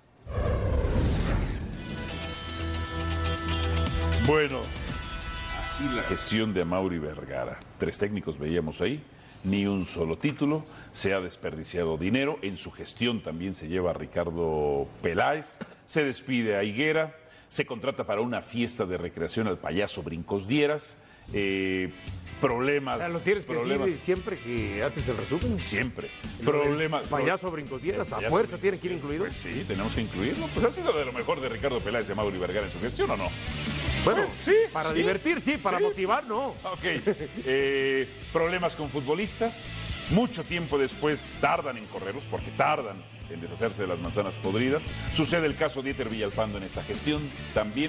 Bueno, Así la gestión de Amaury Vergara. 3 técnicos veíamos ahí, ni un solo título, se ha desperdiciado dinero, en su gestión también se lleva a Ricardo Peláez, se despide a Higuera, se contrata para una fiesta de recreación al payaso Brincos Dieras, problemas... ¿Lo tienes que decir siempre que haces el resumen? Siempre. Problemas... Payaso Brincos Dieras, a fuerza tiene que ir incluido. Pues sí, tenemos que incluirlo. Pues ha sido de lo mejor de Ricardo Peláez y Amaury Vergara en su gestión, ¿o no? Bueno, sí. Para divertir, sí. Para motivar, no. Ok. Problemas con futbolistas. Mucho tiempo después tardan en correrlos, porque tardan en deshacerse de las manzanas podridas. Sucede el caso Dieter Villalpando en esta gestión también.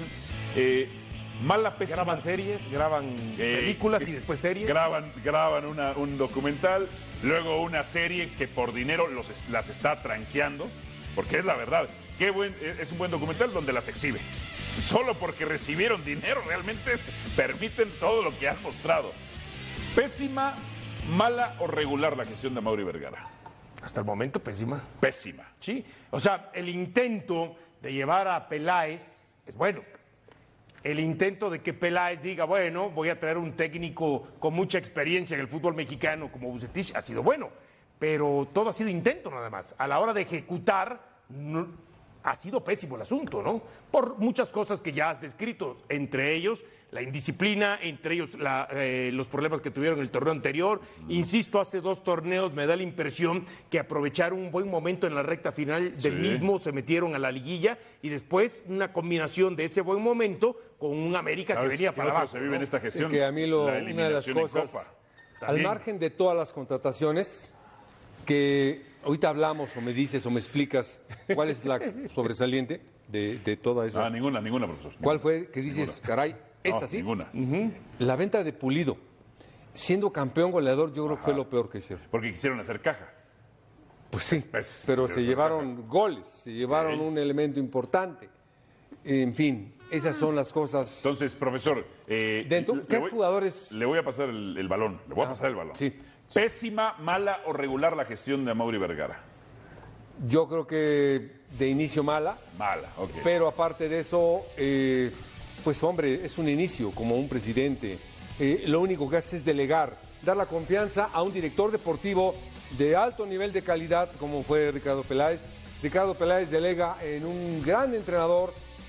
Mala, pésima. Graban series, graban películas y después series. Graban un documental, luego una serie que por dinero las está tranqueando, porque es la verdad. Es un buen documental donde las exhibe. Solo porque recibieron dinero realmente permiten todo lo que han mostrado. Pésima, mala o regular la gestión de Amaury Vergara. Hasta el momento pésima. Pésima. Sí, o sea, el intento de llevar a Peláez es bueno. El intento de que Peláez diga, bueno, voy a traer un técnico con mucha experiencia en el fútbol mexicano como Vucetich, ha sido bueno, pero todo ha sido intento nada más. A la hora de ejecutar, ha sido pésimo el asunto, ¿no? Por muchas cosas que ya has descrito, entre ellos la indisciplina, entre ellos los problemas que tuvieron en el torneo anterior. Insisto, hace 2 torneos me da la impresión que aprovecharon un buen momento en la recta final del mismo, se metieron a la liguilla y después una combinación de ese buen momento con un América que venía para abajo. Se vive en esta gestión, que a mí una de las cosas, al margen de todas las contrataciones, que ahorita hablamos o me dices o me explicas cuál es la sobresaliente de toda esa. Ninguna, profesor. ¿Cuál fue que dices, caray, esta sí? Ninguna. La venta de Pulido. Siendo campeón goleador, yo creo que fue lo peor que hicieron. Porque quisieron hacer caja. Pues sí, pero se llevaron goles, se llevaron un elemento importante. En fin, esas son las cosas. Entonces, profesor, ¿qué jugadores? Le voy a pasar el balón. Le voy a pasar el balón. Sí. ¿Pésima, mala o regular la gestión de Amaury Vergara? Yo creo que de inicio mala. Mala, ok. Pero aparte de eso, pues hombre, es un inicio como un presidente. Lo único que hace es delegar, dar la confianza a un director deportivo de alto nivel de calidad como fue Ricardo Peláez. Ricardo Peláez delega en un gran entrenador.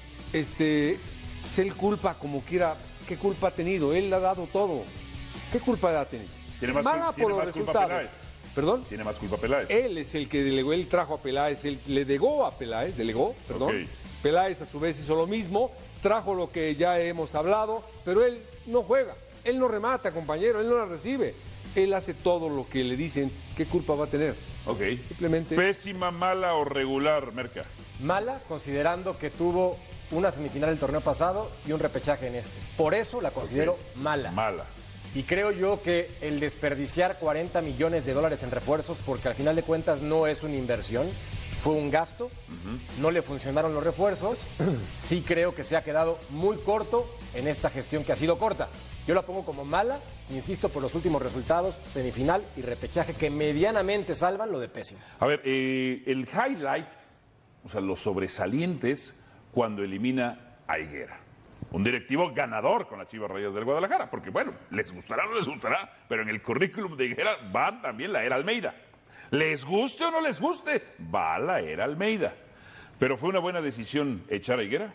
Él culpa como quiera. ¿Qué culpa ha tenido? Él ha dado todo. ¿Qué culpa ha tenido? ¿Tiene más culpa Peláez? ¿Perdón? ¿Tiene más culpa Peláez? Él es el que delegó, él trajo a Peláez, él le delegó a Peláez, Okay. Peláez a su vez hizo lo mismo, trajo lo que ya hemos hablado, pero él no juega, él no remata, compañero, él no la recibe. Él hace todo lo que le dicen. ¿Qué culpa va a tener? Ok. Simplemente. ¿Pésima, mala o regular, Merca? Mala, considerando que tuvo una semifinal el torneo pasado y un repechaje en este. Por eso la considero mala. Mala. Y creo yo que el desperdiciar $40 millones en refuerzos, porque al final de cuentas no es una inversión, fue un gasto, no le funcionaron los refuerzos, sí creo que se ha quedado muy corto en esta gestión que ha sido corta. Yo la pongo como mala, insisto, por los últimos resultados, semifinal y repechaje que medianamente salvan lo de pésimo. A ver, el highlight, o sea, los sobresalientes cuando elimina a Higuera. Un directivo ganador con las Chivas Rayadas del Guadalajara, porque bueno, les gustará o no les gustará, pero en el currículum de Higuera va también la era Almeida. Les guste o no les guste, va la era Almeida. ¿Pero fue una buena decisión echar a Higuera?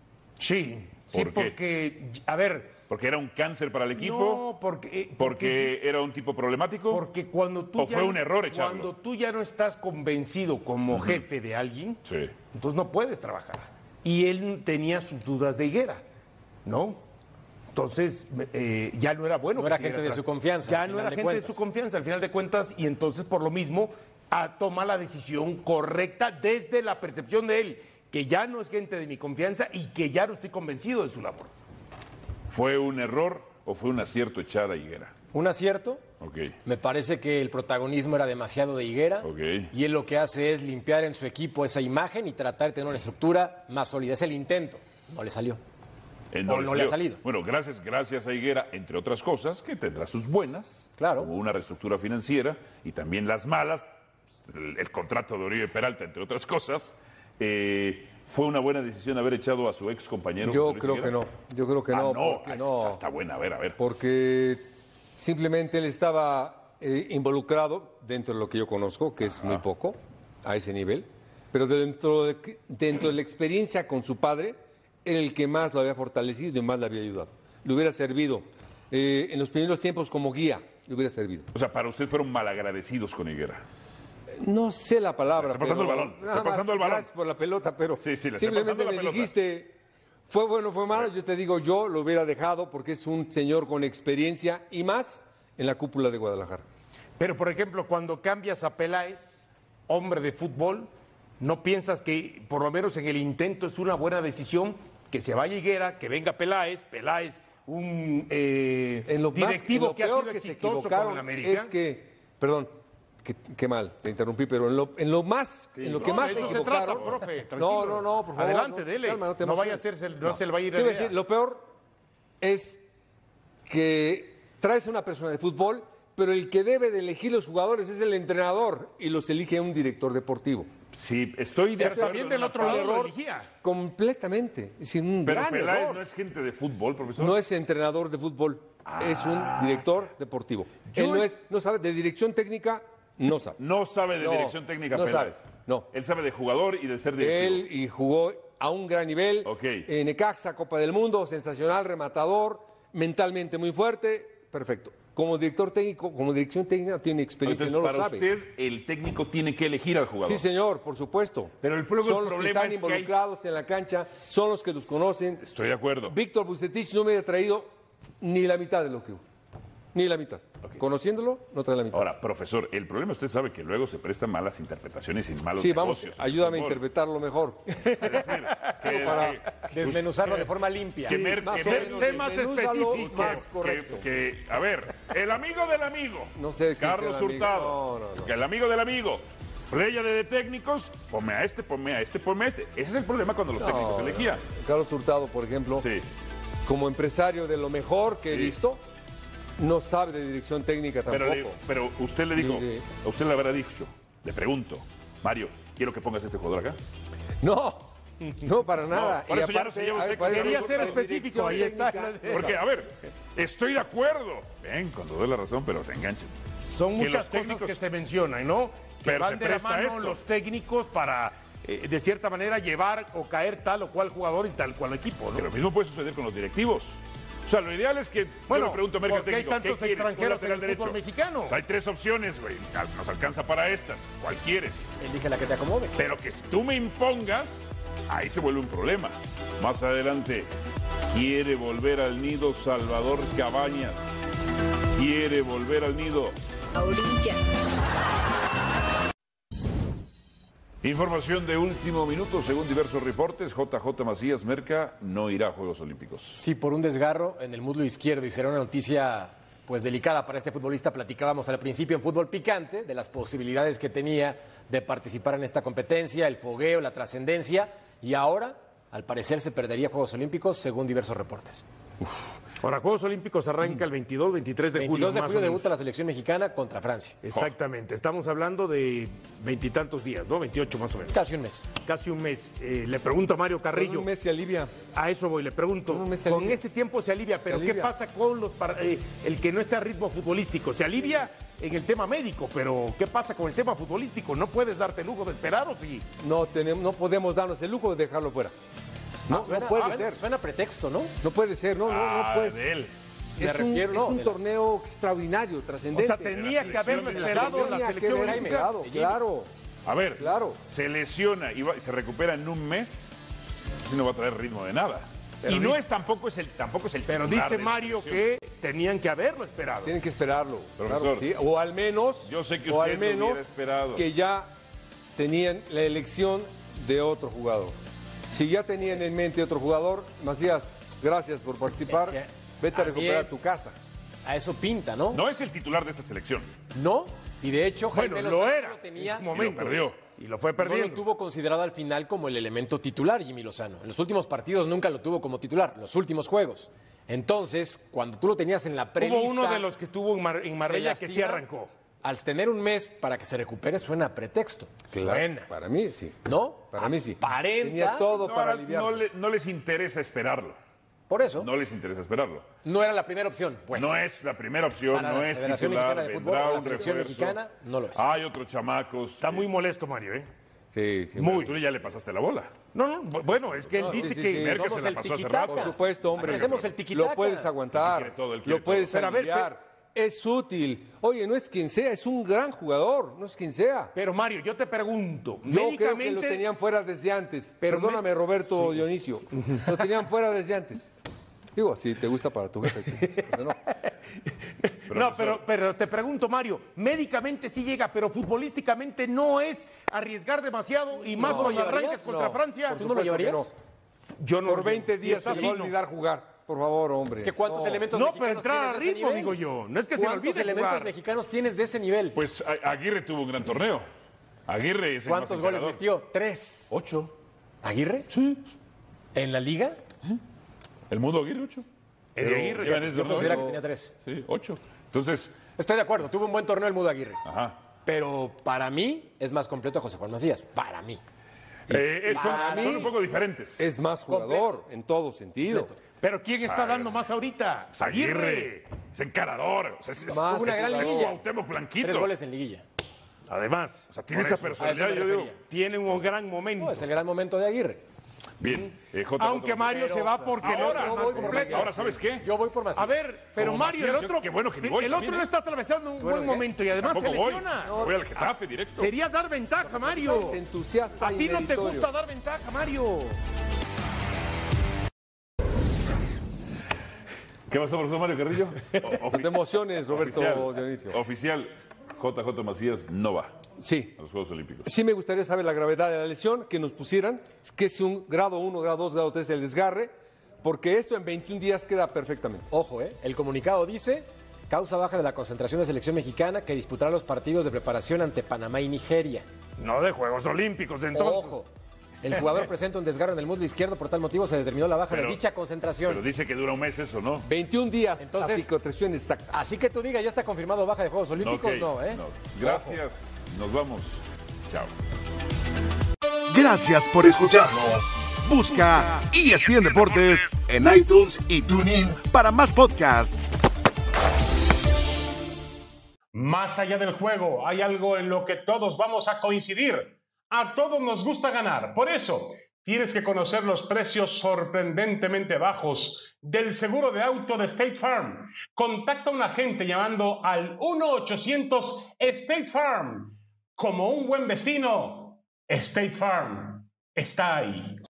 Sí, porque, a ver... ¿Porque era un cáncer para el equipo? No, porque era un tipo problemático. Porque cuando tú fue un error echarlo. Cuando tú ya no estás convencido como jefe de alguien, entonces no puedes trabajar. Y él tenía sus dudas de Higuera, ¿no? Entonces ya no era bueno. No era gente de su confianza. Ya no era gente de su confianza, al final de cuentas, y entonces por lo mismo toma la decisión correcta desde la percepción de él, que ya no es gente de mi confianza y que ya no estoy convencido de su labor. ¿Fue un error o fue un acierto echar a Higuera? Un acierto. Okay. Me parece que el protagonismo era demasiado de Higuera. Okay. Y él lo que hace es limpiar en su equipo esa imagen y tratar de tener una estructura más sólida. Es el intento. No le salió. No le ha salido. Bueno, gracias a Higuera, entre otras cosas, que tendrá sus buenas. Claro. Hubo una reestructura financiera y también las malas, el contrato de Oribe Peralta, entre otras cosas. ¿Fue una buena decisión haber echado a su ex compañero? Yo creo que no. Yo creo que no. No, esa está buena. A ver. Porque simplemente él estaba involucrado dentro de lo que yo conozco, que es muy poco, a ese nivel. Pero dentro de la experiencia con su padre, era el que más lo había fortalecido y más le había ayudado. Le hubiera servido en los primeros tiempos como guía, le hubiera servido. O sea, para usted fueron malagradecidos con Higuera. No sé la palabra. Está pasando el balón. Está pasando el balón. Gracias por la pelota, pero sí, simplemente me dijiste, fue bueno, fue malo. Yo te digo, yo lo hubiera dejado porque es un señor con experiencia y más en la cúpula de Guadalajara. Pero, por ejemplo, cuando cambias a Peláez, hombre de fútbol, ¿no piensas que por lo menos en el intento es una buena decisión que se vaya Higuera, que venga Peláez, un directivo que ha sido exitoso con el América? Es que, perdón, qué mal, te interrumpí, pero en lo que más se equivocaron. Se trata, profe, no, por favor. Adelante, dele. Calma, no vaya a hacerse, no se le vaya a ir a decir, lo peor es que traes una persona de fútbol, pero el que debe de elegir los jugadores es el entrenador y los elige un director deportivo. Sí, estoy de acuerdo. También del otro lado lo elegía. Completamente. Es un pero gran Peláez error. no es gente de fútbol, profesor. No es entrenador de fútbol, es un director deportivo. Él no sabe de dirección técnica, no sabe. No sabe de dirección técnica, Peláez. No. Él sabe de jugador y de ser directivo. Él y jugó a un gran nivel. En Necaxa, Copa del Mundo, sensacional, rematador, mentalmente muy fuerte, perfecto. Como director técnico, como dirección técnica, tiene experiencia. Entonces, no lo para sabe. usted, el técnico tiene que elegir al jugador. Sí, señor, por supuesto. Pero el son los que problema están es involucrados en la cancha, son los que los conocen. Estoy de acuerdo. Víctor Vucetich no me hubiera traído ni la mitad de lo que hubo. Ni la mitad. Conociéndolo, no trae la mitad. Ahora, profesor, el problema usted sabe que luego se prestan malas interpretaciones y malos sí, negocios. Vamos, ayúdame a interpretarlo mejor. Es decir, para desmenuzarlo de forma limpia. Sé más específico. Más correcto. A ver, el amigo del amigo. No sé quién Carlos es el amigo. Hurtado. No. Que el amigo del amigo. Playa de técnicos, ponme a este. Ese es el problema cuando los técnicos elegían. Carlos Hurtado, por ejemplo, como empresario de lo mejor que he visto, no sabe de dirección técnica tampoco. Pero usted le dijo, a usted le habrá dicho, le pregunto, Mario, quiero que pongas a este jugador acá. No, para nada. Por eso ya no se lleva usted con quería ser específico, ahí está. Porque, a ver, estoy de acuerdo. Ven, cuando doy la razón, pero se enganchan. Son muchas cosas que se mencionan, ¿no? Que pero van de la mano los técnicos para, de cierta manera, llevar o caer tal o cual jugador y tal cual equipo, ¿no? Pero lo mismo puede suceder con los directivos. O sea, lo ideal es que yo le pregunto a Merca técnico, hay tantos extranjeros en el fútbol mexicano? O sea, hay 3 opciones, güey. Nos alcanza para estas. ¿Cuál quieres? Elige la que te acomode. Pero que si tú me impongas, ahí se vuelve un problema. Más adelante, quiere volver al nido Salvador Cabañas. Quiere volver al nido. A orilla. Información de último minuto, según diversos reportes, JJ Macías Merca no irá a Juegos Olímpicos. Sí, por un desgarro en el muslo izquierdo y será una noticia pues delicada para este futbolista. Platicábamos al principio en Fútbol Picante de las posibilidades que tenía de participar en esta competencia, el fogueo, la trascendencia, y ahora, al parecer, se perdería Juegos Olímpicos, según diversos reportes. Ahora, Juegos Olímpicos arranca el 22, 23 de julio. 22 de julio debuta la selección mexicana contra Francia. Exactamente, estamos hablando de veintitantos días, ¿no? 28 más o menos. Casi un mes. Casi un mes. Le pregunto a Mario Carrillo. Con un mes se alivia. A eso voy, le pregunto. Con ese tiempo se alivia, pero ¿qué pasa con el que no está a ritmo futbolístico? Se alivia en el tema médico, pero ¿qué pasa con el tema futbolístico? ¿No puedes darte el lujo de esperar o sí? No podemos darnos el lujo de dejarlo fuera. No puede ser. Suena pretexto, ¿no? No puede ser, no puede ser. De él. Es un torneo extraordinario, trascendente. O sea, tenía que haberlo esperado la selección mexicana. Claro. A ver, se lesiona y se recupera en un mes, así no va a traer ritmo de nada. Pero y no es tampoco es el pero dice Mario que tenían que haberlo esperado. Tienen que esperarlo, profesor. Claro, sí. O al menos, yo sé que usted lo hubiera esperado. Que ya tenían la elección de otro jugador. Si ya tenían en mente otro jugador, Macías, gracias por participar. Vete a recuperar tu casa. A eso pinta, ¿no? No es el titular de esta selección. No, y de hecho Jaime lo era. Lo tenía en su momento, y lo perdió. Y lo fue perdiendo. No lo tuvo considerado al final como el elemento titular, Jimmy Lozano. En los últimos partidos nunca lo tuvo como titular, los últimos juegos. Entonces, cuando tú lo tenías en la prelista... Hubo uno de los que estuvo en Marbella que sí arrancó. al tener un mes para que se recupere suena a pretexto. Suena. Para mí sí. ¿No? Para mí sí. Aparenta. Tenía todo para aliviar. No les interesa esperarlo. Por eso. No les interesa esperarlo. No era la primera opción, pues. No es la primera opción, Para no la es Federación titular, Mexicana de Fútbol, vendrá la un selección refuerzo. mexicana, no lo es. Hay otros chamacos. Está muy molesto, Mario, ¿eh? Sí, sí. Muy. Tú ya le pasaste la bola. No, bueno, es que él dice que... Merck Somos se la el pasó hace tiquitaca. rato. Por supuesto, hombre. Hacemos el tiquitaca. Lo puedes aguantar. Él quiere todo. Lo puedes todo. Pero a ver, aliviar. Es útil. Oye, no es quien sea, es un gran jugador. No es quien sea. Pero Mario, yo te pregunto, Yo creo que médicamente... lo tenían fuera desde antes. Pero Perdóname, Roberto Dionisio. Lo tenían fuera desde antes. Digo, si te gusta para tu jefe. Pues no. Pero te pregunto, Mario, médicamente sí llega, pero futbolísticamente no es arriesgar demasiado y más ¿No lo cuando arrancas llevarías? contra No, Francia. por ¿Tú no lo supuesto que llevarías? Yo no Por lo 20 llevo. días Si se está le va a así, no. olvidar jugar. Por favor, hombre. Es que ¿cuántos elementos No, mexicanos pero entrar a tienes de ese ritmo, nivel? digo yo. No es que se le ¿Cuántos olvide elementos jugar. mexicanos tienes de ese nivel? Pues Aguirre tuvo un gran torneo. Aguirre es el ¿Cuántos más goles encarador. metió? 3. 8. ¿Aguirre? Sí. ¿En la liga? ¿El Mudo Aguirre 8? Eddie Aguirre. Llevan el Yo torneo. considero que tenía 3. Sí, 8. Entonces, Estoy de acuerdo, tuvo un buen torneo el Mudo Aguirre. ajá. Pero para mí es más completo José Juan Macías. Para mí. Son un poco diferentes. Es más jugador en todo sentido. Pero ¿quién está dando más ahorita? Pues Aguirre. Es encarador. O sea, es Tuvo una gran liguilla. Cuauhtémoc Blanquito. 3 goles en liguilla. Además, O sea, tiene esa a personalidad, eso me yo digo. refería. tiene un gran momento. No, es el gran momento de Aguirre. Bien. Aunque Mario se va porque el otro es yo más voy por completo. Macías. Ahora, ¿sabes qué? Yo voy por Macías. A ver, pero Como Mario, el Macías, otro, qué bueno que ni voy el también, otro no está atravesando un buen ¿qué? momento y además se Tampoco voy. lesiona. Voy al Getafe directo. Sería dar ventaja, Mario. Es entusiasta A y ti no te meritorio. gusta dar ventaja, Mario. ¿Qué pasó, profesor Mario Carrillo? No te emociones, Roberto Dionisio. Oficial, JJ Macías no va Sí. a los Juegos Olímpicos. Sí me gustaría saber la gravedad de la lesión, que nos pusieran, que es un grado 1, grado 2, grado 3 el desgarre, porque esto en 21 días queda perfectamente. Ojo, el comunicado dice, causa baja de la concentración de selección mexicana que disputará los partidos de preparación ante Panamá y Nigeria. No de Juegos Olímpicos, entonces. Ojo, el jugador presenta un desgarro en el muslo izquierdo, por tal motivo se determinó la baja Pero- de dicha concentración. Pero dice que dura un mes eso, ¿no? 21 días, Entonces- la cicatrización exacta. Así que tú digas, ya está confirmado baja de Juegos Olímpicos, Ok, no, ¿eh? no. Gracias. Nos vamos. Chao. Gracias por escucharnos. Busca ESPN Deportes en iTunes y TuneIn para más podcasts. Más allá del juego, hay algo en lo que todos vamos a coincidir. A todos nos gusta ganar. Por eso, tienes que conocer los precios sorprendentemente bajos del seguro de auto de State Farm. Contacta a un agente llamando al 1-800 State Farm. Como un buen vecino, State Farm está ahí.